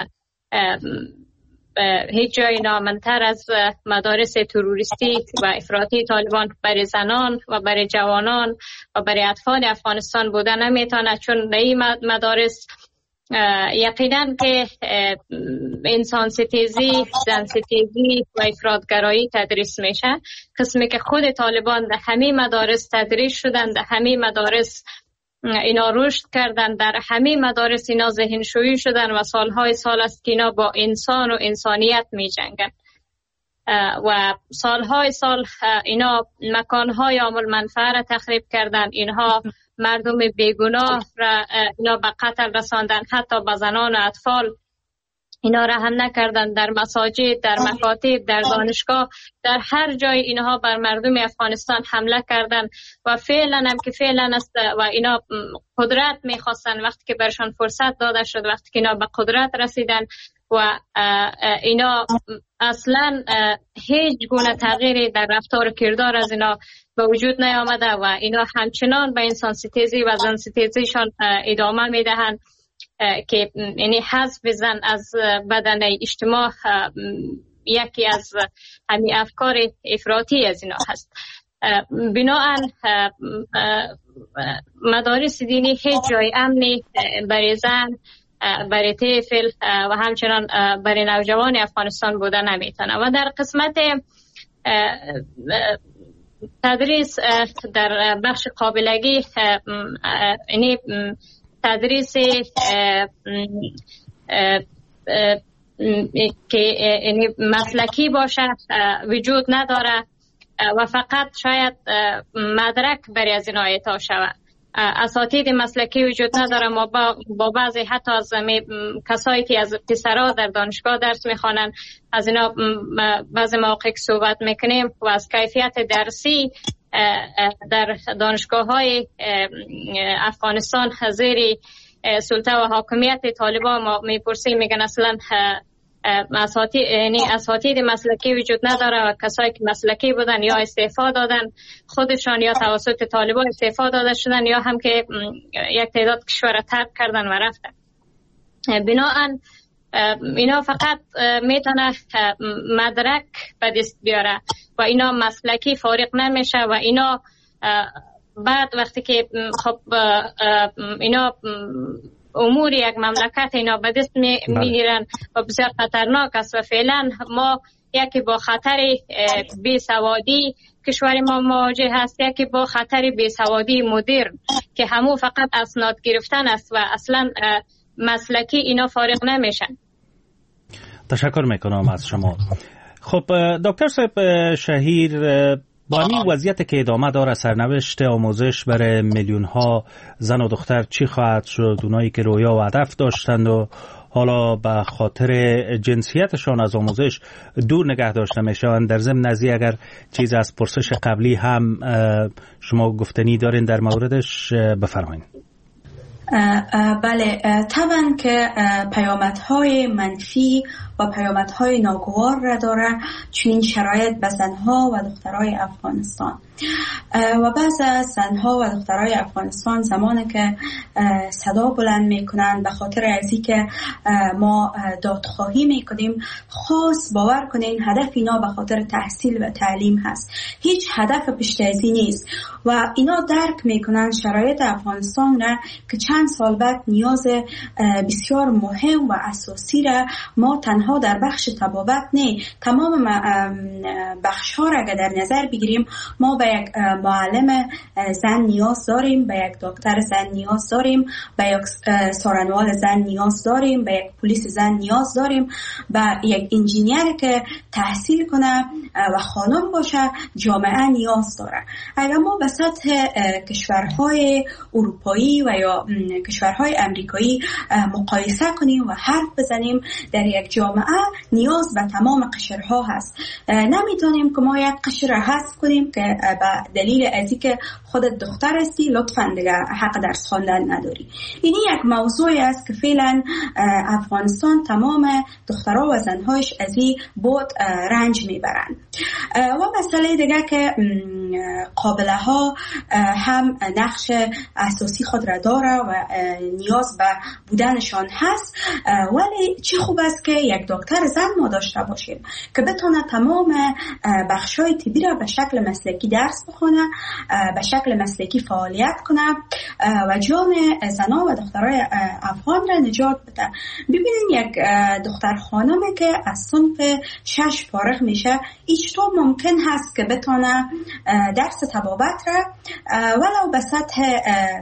Speaker 5: هیچ جایی نامنتر از مدارس تروریستی و افراطی طالبان برای زنان و برای جوانان و برای اطفال افغانستان بودن نمیتونه، چون در این مدارس یقینا که انسان ستیزی، زن ستیزی و افراطگرایی تدریس میشه. قسمی که خود طالبان در همه مدارس تدریس شدن، در همه مدارس اینا رشد کردن، در همه مدارس اینا ذهنشویی شدن و سالهای سال است که اینا با انسان و انسانیت می جنگن و سالهای سال اینا مکانهای عامل منفعه را تخریب کردن، اینها مردم بیگناه را اینا به قتل رساندن، حتی به زنان و اطفال اینا رحم نکردن. در مساجد، در مکاتب، در دانشگاه، در هر جای اینها بر مردم افغانستان حمله کردن و فعلا هم که فعلا است و اینا قدرت میخواستن. وقتی که برشان فرصت داده شد، وقتی که اینا به قدرت رسیدن و اینا اصلا هیچ گونه تغییری در رفتار و کردار از اینا به وجود نیامده و اینا همچنان به انسان ستیزی و زن ستیزیشان ادامه میدهند که یعنی حذف زن از بدن اجتماع یکی از همین افکار افراطی از اینا هست. بنابراین مدارس دینی هیچ جای امنی برای زن، برای طفل و همچنان برای نوجوان افغانستان بوده نمیتونه. و در قسمت تدریس در بخش قابلگی، یعنی تدریس که یعنی مسلکی باشه وجود نداره و فقط شاید مدرک برای از اینا اعطا شود. اساتید مسلکی وجود نداره. ما با بعضی حتی از کسایی که از پسرها در دانشگاه درس میخوانن از اینا بعضی مواقع صحبت میکنیم و از کیفیت درسی در دانشگاه‌های افغانستان زیر سلطه و حاکمیت طالبان ما میپرسیم، میگن اصلا اساتید مسلکی وجود نداره و کسایی که مسلکی بودن یا استعفا دادن خودشان یا توسط طالبان استعفا داده شدن یا هم که یک تعداد کشور ترک کردن و رفتن. بنابراین اینا فقط میتونه مدرک به دست بیاره و اینا مسلکی فارغ نمیشه و اینا بعد وقتی که خب اینا امور یک مملکت اینا به دست میگیرن و بسیار خطرناک است و فعلا ما یکی با خطر بیسوادی کشور ما مواجه هست، یکی با خطر بیسوادی مدرن که همو فقط اسناد گرفتن است و اصلا مسلکی اینا فارغ نمیشن.
Speaker 2: تشکر میکنم از شما. خب دکتر صاحب شهیر، با این وضعیت که ادامه داره سرنوشت آموزش برای میلیون ها زن و دختر چی خواهد شد؟ اونایی که رویا و هدف داشتند و حالا به خاطر جنسیتشان از آموزش دور نگه داشته میشوند. در ضمن نزی اگر چیز از پرسش قبلی هم شما گفتنی دارین در موردش بفرمایید.
Speaker 3: بله، طبعا که پیامدهای منفی و پیامدهای ناگوار را داره چنین شرایط به زنها و دخترای افغانستان. و بعض از زنها و دخترای افغانستان زمانی که صدا بلند میکنن به خاطر ازی که ما دادخواهی میکنیم، خاص باور کنین هدف اینا به خاطر تحصیل و تعلیم هست، هیچ هدف پشت ازی نیست و اینا درک میکنن شرایط افغانستان را که چند سال بعد نیاز بسیار مهم و اساسی را ما تنها در بخش طبابت نه، تمام بخش ها را اگر در نظر بگیریم، ما به یک معلم زن نیاز داریم، به یک دکتر زن نیاز داریم، به یک سارنوال زن نیاز داریم، به یک پلیس زن نیاز داریم، به یک انجینیر که تحصیل کنه و خانم باشه جامعه نیاز داره. اگر ما به سطح کشورهای اروپایی و یا کشورهای امریکایی مقایسه کنیم و حرف بزنیم، در یک جامعه نیاز به تمام قشرها هست. نمیتونیم که ما یک قشر را حذف کنیم که به دلیل ازی که خودت دختر هستی لطفاً دیگه حق درس خواندن نداری. این یک موضوعی است که فعلا افغانستان تمام دخترها و زنهاش از این بود رنج میبرن. و مسئله دیگه که قابله ها هم نقش اساسی خود را داره و نیاز به بودنشان هست، ولی چه خوب است که یک دکتر زن ما داشته باشیم که بتونه تمام بخشای طبی را به شکل مسلکی درس بخونه، به شکل مسلکی فعالیت کنه و جان زنان و دخترای افغان را نجات بده. ببینید یک دختر خانمی که از صنف 6 فارغ میشه، چطور ممکن هست که بتونه درس طبابت را ولو به سطح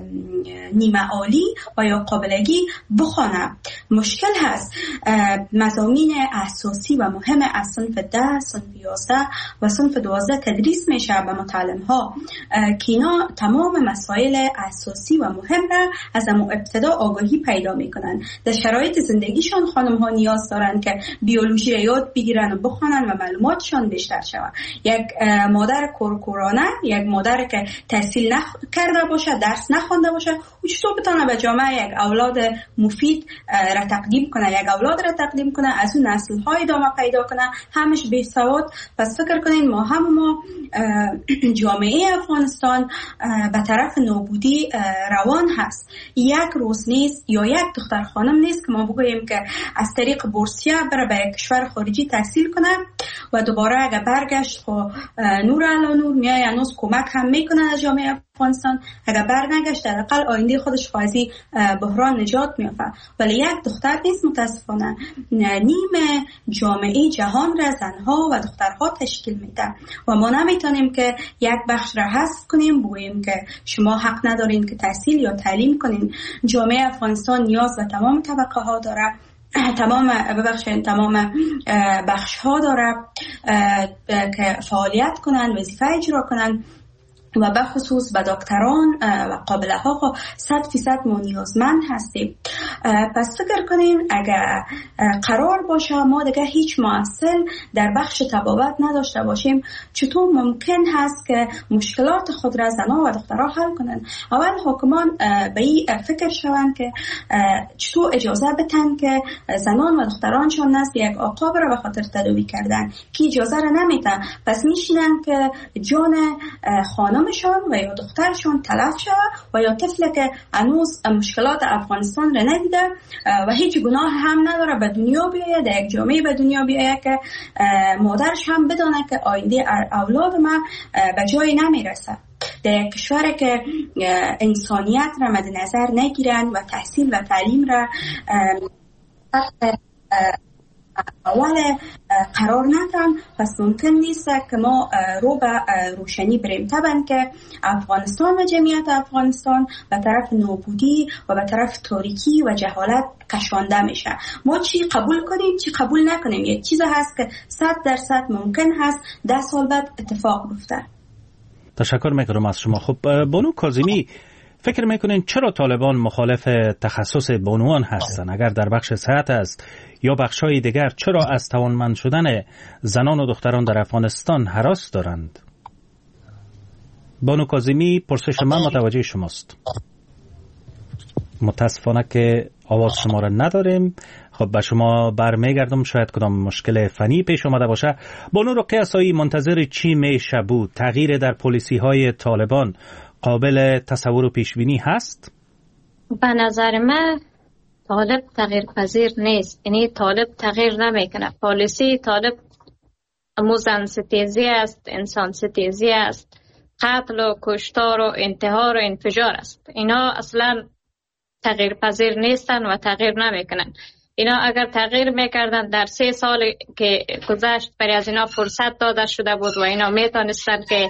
Speaker 3: نیمه عالی و یا قابلگی بخونه؟ مشکل هست. مضامین اساسی و مهم از صنف 10، صنف 11 و صنف 12 تدریس میشه به متعلم ها که اینا تمام مسائل اساسی و مهم را از ابتدا آگاهی پیدا میکنن. در شرایط زندگیشان خانم ها نیاز دارن که بیولوژی را یاد بگیرن و بخونن و معلوماتشان بیشتر شود. یک مادر کورکورانه، یک مادر که تحصیل نکرده باشه، درس نخوانده باشه، او چطور بتونه به جامعه یک اولاد مفید را تقدیم کنه، یک اولاد را تقدیم کنه، از اون نسل های ادامه پیدا کنه، همش بی سواد؟ پس فکر کنین ما جامعه افغانستان به طرف نابودی روان هست. یک روز نیست یا یک دختر خانم نیست که ما بگوییم که از طریق بورسیه بره به کشور خارجی تحصیل کنه و دوباره اگه برگشت خب نور علی نور میای هنوز کمک هم میکنه از جامعه افغانستان. اگر برنگشت در اقل آینده خودش خواهی بحران نجات میافه. ولی یک دختر نیست متاسفانه، نیم جامعه جهان را زنها و دخترها تشکیل میده و ما نمیتونیم که یک بخش را حذف کنیم بگوییم که شما حق ندارین که تحصیل یا تعلیم کنین. جامعه افغانستان نیاز به تمام طبقه ها داره، تمام بخش ها داره که فعالیت کنن، وظیفه اجرا کنن و به خصوص به دکتران و قابله ها 100% ما نیازمند هستیم. پس فکر کنین اگر قرار باشه ما دیگه هیچ معسل در بخش طبابت نداشته باشیم، چطور ممکن هست که مشکلات خود را زنان و دخترها حل کنن؟ اول حکمان به این فکر شوند که چطور اجازه بتن که زنان و دخترانشان نزد یک آقا بره به خاطر تداوی کردن که اجازه را نمیتن. پس میشینن که جان خانمشان و یا دخترشان تلف شود و یا طفل که هنوز مشکلات افغانستان را ندیده و هیچ گناه هم نداره به دنیا بیاید، در یک جامعه به دنیا بیاید که مادرش هم بدانه که آینده اولاد ما به جای نمیرسه. در یک کشور که انسانیت را مد نظر نگیرن و تحصیل و تعلیم را اول قرار ندن، پس ممکن نیست که ما رو به روشنی بریم. طبعا که افغانستان و جمعیت افغانستان به طرف نابودی و به طرف تاریکی و جهالت کشانده میشه. ما چی قبول کنیم چی قبول نکنیم یک چیز هست که 100% ممکن هست 10 سال بعد اتفاق بیفته.
Speaker 2: تشکر میکنم از شما. خب بانو کاظمی، فکر میکنین چرا طالبان مخالف تخصص بانوان هستند؟ اگر در بخش صحت است یا بخش‌های دیگر، چرا از توانمند شدن زنان و دختران در افغانستان هراس دارند؟ بانو کاظمی، پرسش من متوجه شماست. متاسفانه که آواز شما را نداریم. خب به شما برمیگردم، شاید کدام مشکل فنی پیش آمده باشه. بانو رقیه اسایی، منتظر چی میشه بود؟ تغییر در پالیسی های طالبان قابل تصور و پیش بینی هست؟
Speaker 5: به نظر من طالب تغییر پذیر نیست. یعنی طالب تغییر نمیکنه. پالیسی طالب زن ستیزی است، انسان ستیزی است، قتل و کشتار و انتحار و انفجار است. اینا اصلا تغییر پذیر نیستن و تغییر نمیکنن. اینا اگر تغییر میکردن در 3 سال که گذشت برای از اینا فرصت داده شده بود و اینا میتونستن که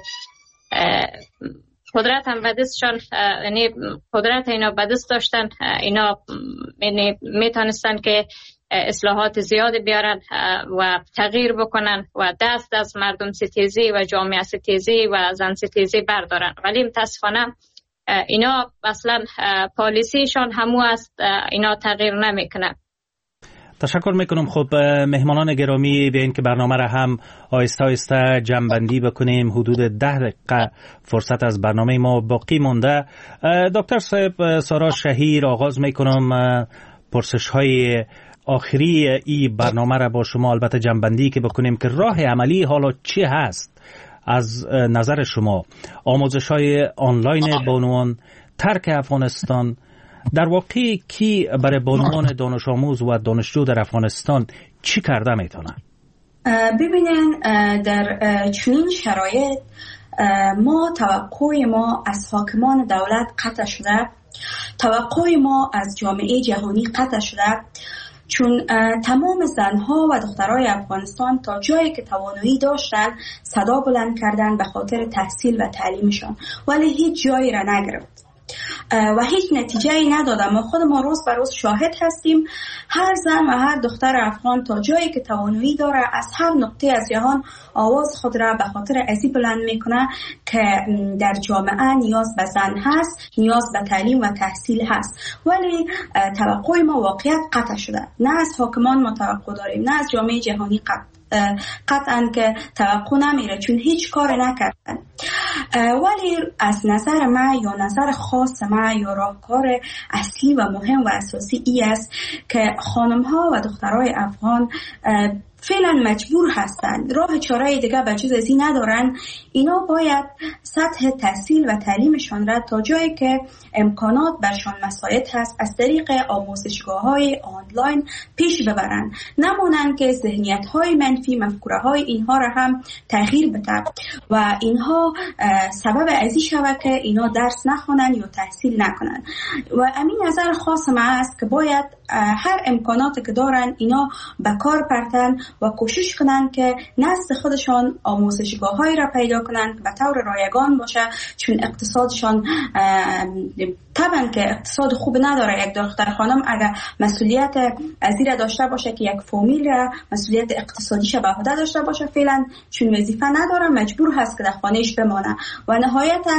Speaker 5: قدرت هم به دستشان، یعنی قدرت اینا به دست داشتن، اینا میتونستن که اصلاحات زیادی بیارن و تغییر بکنن و دست از مردم ستیزی و جامعه ستیزی و زن ستیزی بردارن. ولی متاسفانه اینا اصلا پالیسیشان همو است، اینا تغییر نمیکنن.
Speaker 2: تشکر میکنم. خب مهمانان گرامی، به این که برنامه را هم آهسته آهسته جمع‌بندی بکنیم، حدود 10 دقیقه فرصت از برنامه ما باقی مونده. دکتر صاحب سارا شهیر، آغاز میکنم پرسش های آخری این برنامه را با شما البته جمع‌بندی که بکنیم که راه عملی حالا چی هست از نظر شما؟ آموزش های آنلاین بانوان، ترک افغانستان، در واقع کی برای بانوان دانش آموز و دانشجو در افغانستان چی کرده میتونه؟
Speaker 3: ببینن در چنین شرایط توقع ما از حاکمان دولت قطع شده، توقع ما از جامعه جهانی قطع شده، چون تمام زنها و دخترای افغانستان تا جایی که توانایی داشتن صدا بلند کردن به خاطر تحصیل و تعلیمشان، ولی هیچ جایی را نگرفت و هیچ نتیجه ای ندادم. ما خود ما روز به روز شاهد هستیم. هر زن و هر دختر افغان تا جایی که توانایی داره از هر نقطه از جهان آواز خود را به خاطر ازی بلند میکنه که در جامعه نیاز به زن هست، نیاز به تعلیم و تحصیل هست. ولی توقع ما واقعیت قطع شده. نه از حاکمان ما توقع داریم، نه از جامعه جهانی قطعا که توقع نمیره، چون هیچ کار نکردن. ولی از نظر من یا نظر خاص من یا راهکار اصلی و مهم و اساسی ای است که خانم ها و دخترای افغان فعلا مجبور هستند، راه چاره دیگه بجز از این ندارن. اینا باید سطح تحصیل و تعلیمشان را تا جایی که امکانات برشان مساعد هست از طریق آموزشگاه‌های آنلاین پیش ببرن، نمونن که ذهنیت‌های منفی، مفکوره‌های اینها را هم تغییر بده و اینها سبب ازی شود که اینا درس نخوانن یا تحصیل نکنن. و همین نظر خاص من است که باید هر امکاناتی که دارن اینا به کار پرتن و کوشش کنن که نزد خودشان آموزشگاه‌هایی را پیدا کنن که به طور رایگان باشه، چون اقتصادشان طبعا که اقتصاد خوب نداره. یک دختر خانم اگر مسئولیت ازیره داشته باشه که یک فامیل را مسئولیت اقتصادیش به عهده داشته باشه، فعلا چون وظیفه نداره مجبور هست که در خانهش بمانه و نهایتا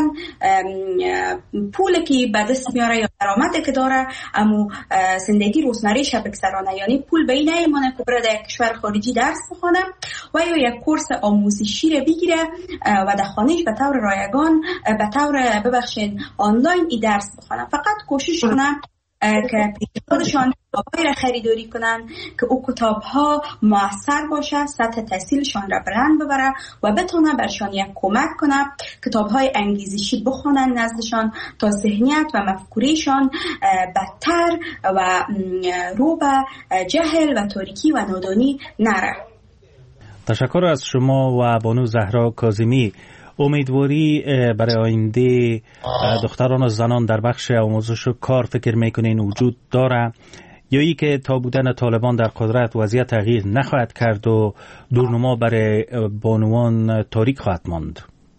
Speaker 3: پولی که به دست میاره یا درآمدی که داره اما زندگی روزمره‌اش بگذرانه، یعنی پول به این نمیمونه که بره در کشور خارجی درس بخونه و یا یک کورس آموزشی رو بگیره و در خانهش به طور رایگان به طور آنلاین ای درس بخونن. فقط کوشش کنن که خودشان کتاب‌هایی را خریداری کنن که او کتاب‌ها موثر باشه، سطح تحصیلشان را بلند ببره و بتونه برشان یک کمک کنه کتاب‌های انگیزشی بخونن نزدشان تا ذهنیت و مفکوریشان بدتر و رو به جهل و تاریکی و نادانی نره.
Speaker 2: تشکر از شما و بانو زهرا کاظمی. امیدواری برای آینده دختران و زنان در بخش آموزش و کار فکر میکنین وجود داره یا ای که تا بودن طالبان در قدرت وضعیت تغییر نخواهد کرد و دورنما برای بانوان تاریک خواهد ماند؟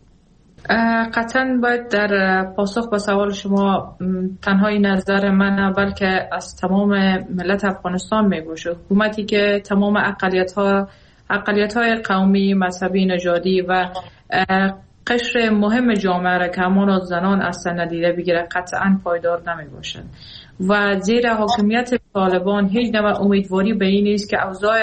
Speaker 4: قطعا باید در پاسخ به سوال شما تنهای نظر من بلکه از تمام ملت افغانستان میگوشه. حکومتی که تمام اقلیت‌های قومی، مذهبی، نژادی و قشر مهم جامعه را که همان زنان اصلا ندیده بگیره قطعا پایدار نمی باشد و زیر حاکمیت طالبان هیچ نوع امیدواری به این نیست که اوضاع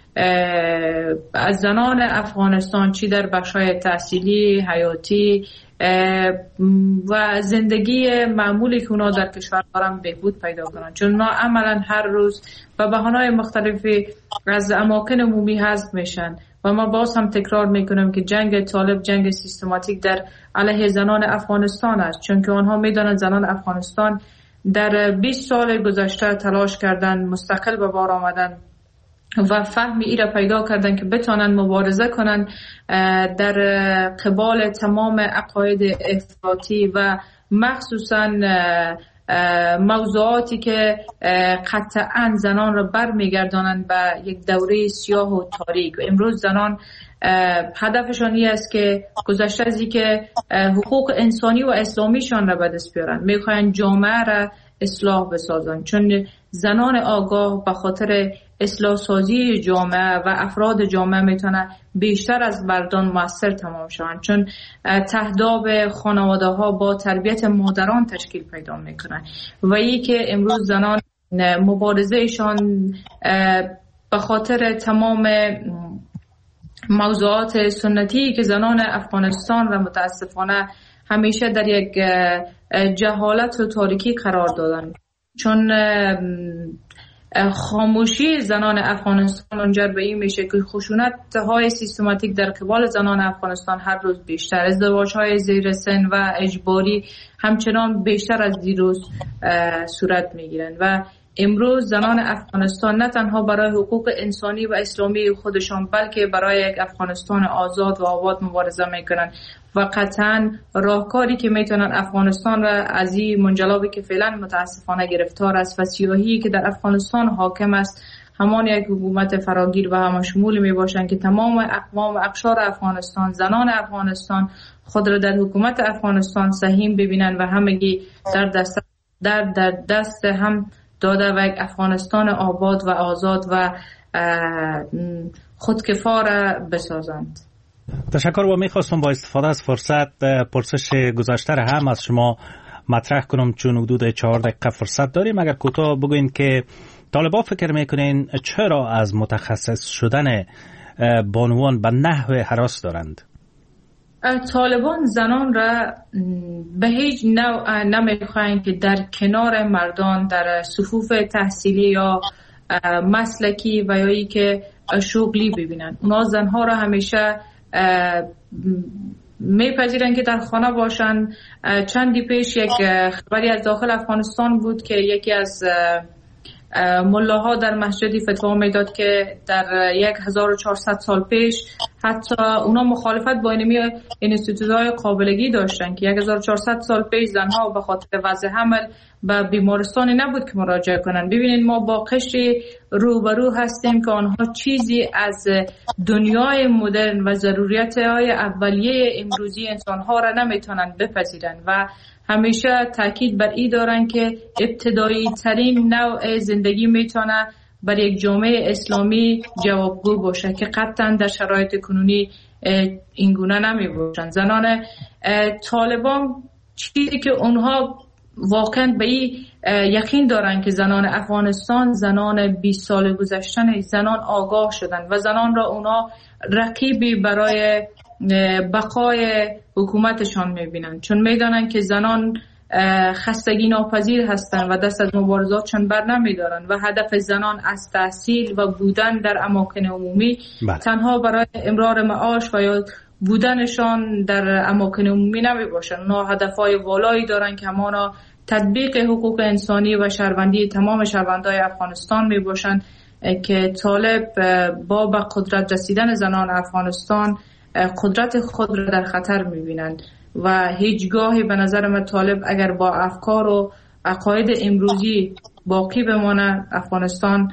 Speaker 4: از زنان افغانستان چی در بخش‌های تحصیلی، حیاتی، و زندگی معمولی که اونا در کشور دارن بهبود پیدا کنن، چون اونا عملا هر روز به بهانه‌های مختلفی از اماکن عمومی حذف میشن و ما باز هم تکرار میکنم که جنگ طالب جنگ سیستماتیک در علیه زنان افغانستان است، چون که آنها میدانند زنان افغانستان در 20 سال گذشته تلاش کردند، مستقل به بار آمدن و فهمی ای را پیدا کردن که بتانن مبارزه کنن در قبال تمام عقاید افراطی و مخصوصا موضوعاتی که قطعا زنان را برمیگردانند به یک دوره سیاه و تاریک. و امروز زنان هدفشان این است که گذشته از که حقوق انسانی و اسلامیشان را به دست بیارن، میخواین جامعه را اصلاح بسازن، چون زنان آگاه به خاطر اصلاح سازی جامعه و افراد جامعه میتونه بیشتر از مردان موثر تمام شوند، چون تهداب خانواده ها با تربیت مادران تشکیل پیدا میکنن و ای که امروز زنان مبارزهشان به خاطر تمام موضوعات سنتی که زنان افغانستان را متاسفانه همیشه در یک جهالت و تاریکی قرار دادن، چون خاموشی زنان افغانستان منجر به این میشه که خشونت‌های سیستماتیک در قبال زنان افغانستان هر روز بیشتر، ازدواج‌های زیر سن و اجباری همچنان بیشتر از دیروز صورت میگیرند و امروز زنان افغانستان نه تنها برای حقوق انسانی و اسلامی خودشان بلکه برای یک افغانستان آزاد و آباد مبارزه میکنن و قطعا راهکاری که میتونن افغانستان را از این منجلابی که فعلا متاسفانه گرفتار است و سیاهی که در افغانستان حاکم است همان یک حکومت فراگیر و همشمول می باشند که تمام اقوام و اقشار افغانستان، زنان افغانستان خود را در حکومت افغانستان سهیم ببینند و همگی در دست هم داده و یک افغانستان آباد و آزاد و خودکفا را بسازند.
Speaker 2: تشکر. و میخواستم با استفاده از فرصت پرسش گذشته را هم از شما مطرح کنم، چون حدود 4 دقیقه فرصت داریم. اگر کوتاه بگوین که طالبان فکر میکنین چرا از متخصص شدن بانوان به نحو هراس دارند؟
Speaker 4: طالبان زنان را به هیچ نوع نمیخواهند که در کنار مردان در صفوف تحصیلی یا مسلکی و یا که شغلی ببینن. اونا زنها را همیشه میپذیرن که در خانه باشن. چندی پیش یک خبری از داخل افغانستان بود که یکی از ملاها در مسجدی فتوا میداد که در 1400 سال پیش حتی اونا مخالفت با اینمی اینستیتوت‌های قابلگی داشتن که 1400 سال پیش زنها به خاطر وضع حمل به بیمارستانی نبود که مراجعه کنن. ببینید ما با قشری روبرو هستیم که آنها چیزی از دنیای مدرن و ضروریات‌های اولیه امروزی انسان‌ها را نمیتونن بپذیرن و همیشه تاکید بر این دارن که ابتدایی ترین نوع زندگی میتونه بر یک جامعه اسلامی جوابگو باشه که قطعا در شرایط کنونی اینگونه نمی باشن. زنان طالبان چیزی که اونها واقعا به این یقین دارن که زنان افغانستان زنان 20 سال گذشتن زنان آگاه شدن و زنان را اونا رقیبی برای بقای حکومتشان میبینن، چون میدانن که زنان خستگی ناپذیر هستند و دست از مبارزاتشان بر نمیدارن و هدف زنان از تحصیل و بودن در اماکن عمومی تنها برای امرار معاش و یا بودنشان در اماکن عمومی نمی باشن. اونا هدفهای والایی دارن که همانا تطبیق حقوق انسانی و شهروندی تمام شهروندای افغانستان می باشن که طالب با به قدرت رسیدن زنان افغانستان قدرت خود را در خطر می بینند و هیچگاهی به نظر من طالب اگر با افکار و عقاید امروزی باقی بمانه افغانستان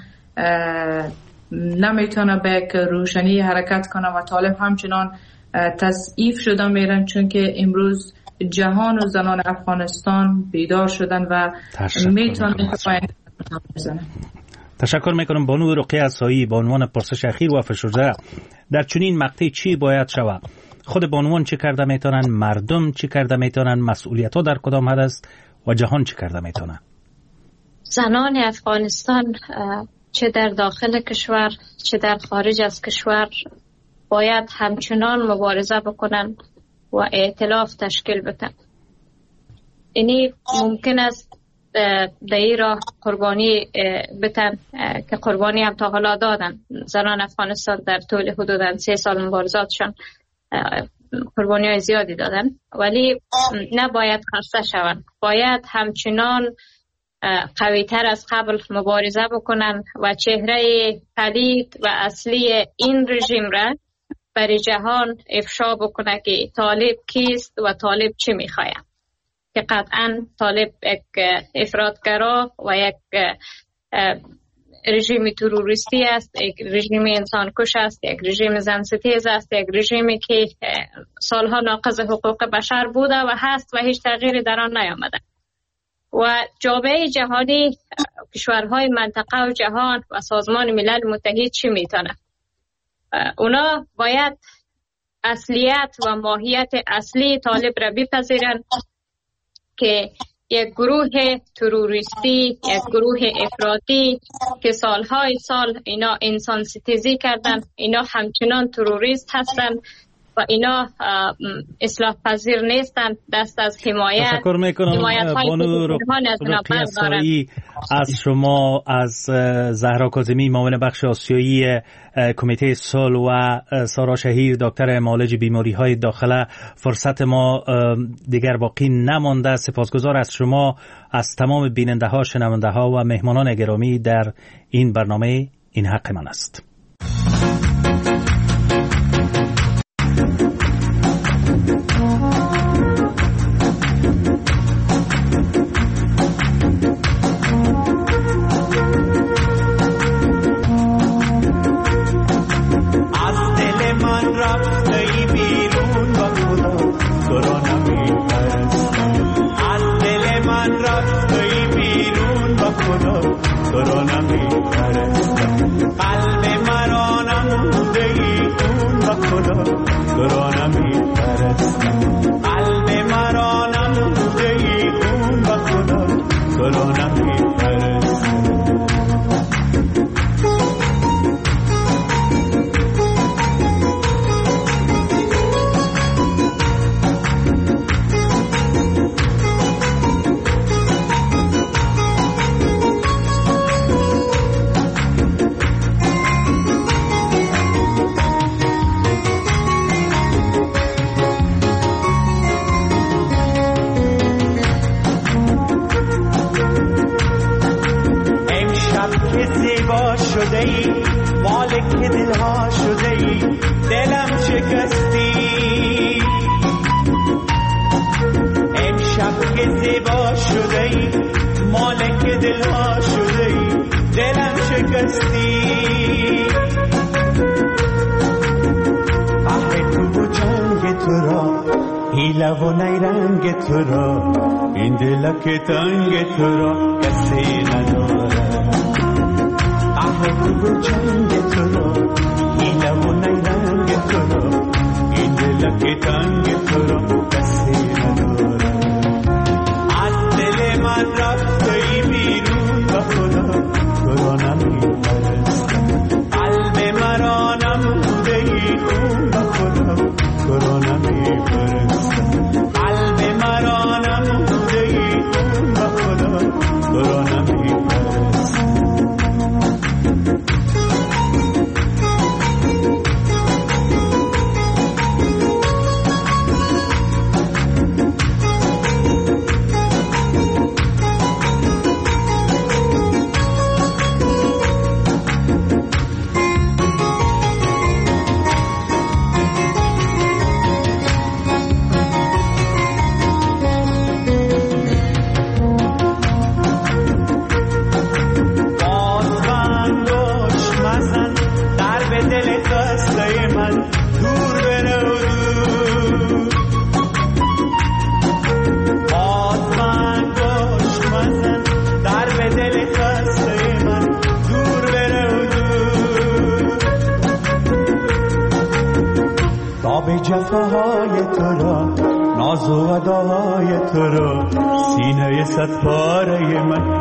Speaker 4: نمیتونه به یک روشنی حرکت کنه و طالب همچنان تضعیف شده میرن، چون که امروز جهان و زنان افغانستان بیدار شدن و میتونن بزنن.
Speaker 2: تشکر میکنم. بانو رقیه عصایی، بانوان پرسش اخیر و فشرده، در چنین مقطعی چی باید شود؟ خود بانوان چی کرده میتونن؟ مردم چی کرده میتونن؟ مسئولیت ها در کدام حد است و جهان چی کرده میتونه؟
Speaker 5: زنان افغانستان چه در داخل کشور چه در خارج از کشور باید همچنان مبارزه بکنن و ائتلاف تشکیل بدن. اینی ممکن است در این راه قربانی بتن که قربانی هم تا حالا دادن. زنان افغانستان در طول حدوداً 3 سال مبارزاتشان قربانی های زیادی دادن، ولی نباید خسته شوند. باید همچنان قویتر از قبل مبارزه بکنن و چهره پلید و اصلی این رژیم را برای جهان افشا بکنه که طالب کیست و طالب چی میخواید. که قطعا طالب یک افراطگرا و یک رژیم تروریستی است، یک رژیم انسان کش است، یک رژیم زن ستیز است، یک رژیمی که سالها ناقض حقوق بشر بوده و هست و هیچ تغییری در آن نیامده. و جامعه جهانی، کشورهای منطقه و جهان و سازمان ملل متحد چی میتونه؟ اونا باید اصلیت و ماهیت اصلی طالب را بپذیرن که یک گروه تروریستی، یک گروه افراطی که سالهای سال اینا انسان ستیزی کردن، اینا همچنان تروریست هستن و اینا اصلاح پذیر نیستن. دست از حمایت
Speaker 2: تشکر میکنم بانو رقیه سایی از شما، از زهرا کاظمی معاون بخش آسیایی کمیته صلح و سارا شهیر دکتر معالج بیماری های داخله. فرصت ما دیگر باقی نمانده. سپاسگزار از شما، از تمام بیننده ها، شنونده ها و مهمانان گرامی در این برنامه این حق من است.
Speaker 6: که تنگ تو را کسی نداره، احب جنگ تو را، ایله و نیرنگ تو را، این دل که تنگ تو را کسی نداره. از دل من رفتی بیرون و خدا تو را نمی‌پرستم، قلب مرا نموده ای خون و خدا تو را نمی‌پرستم، قلب مرا نموده ای تو را نمی‌پرستم. جفاهای تو را، ناز و اداهای تو را، سینه صد پاره من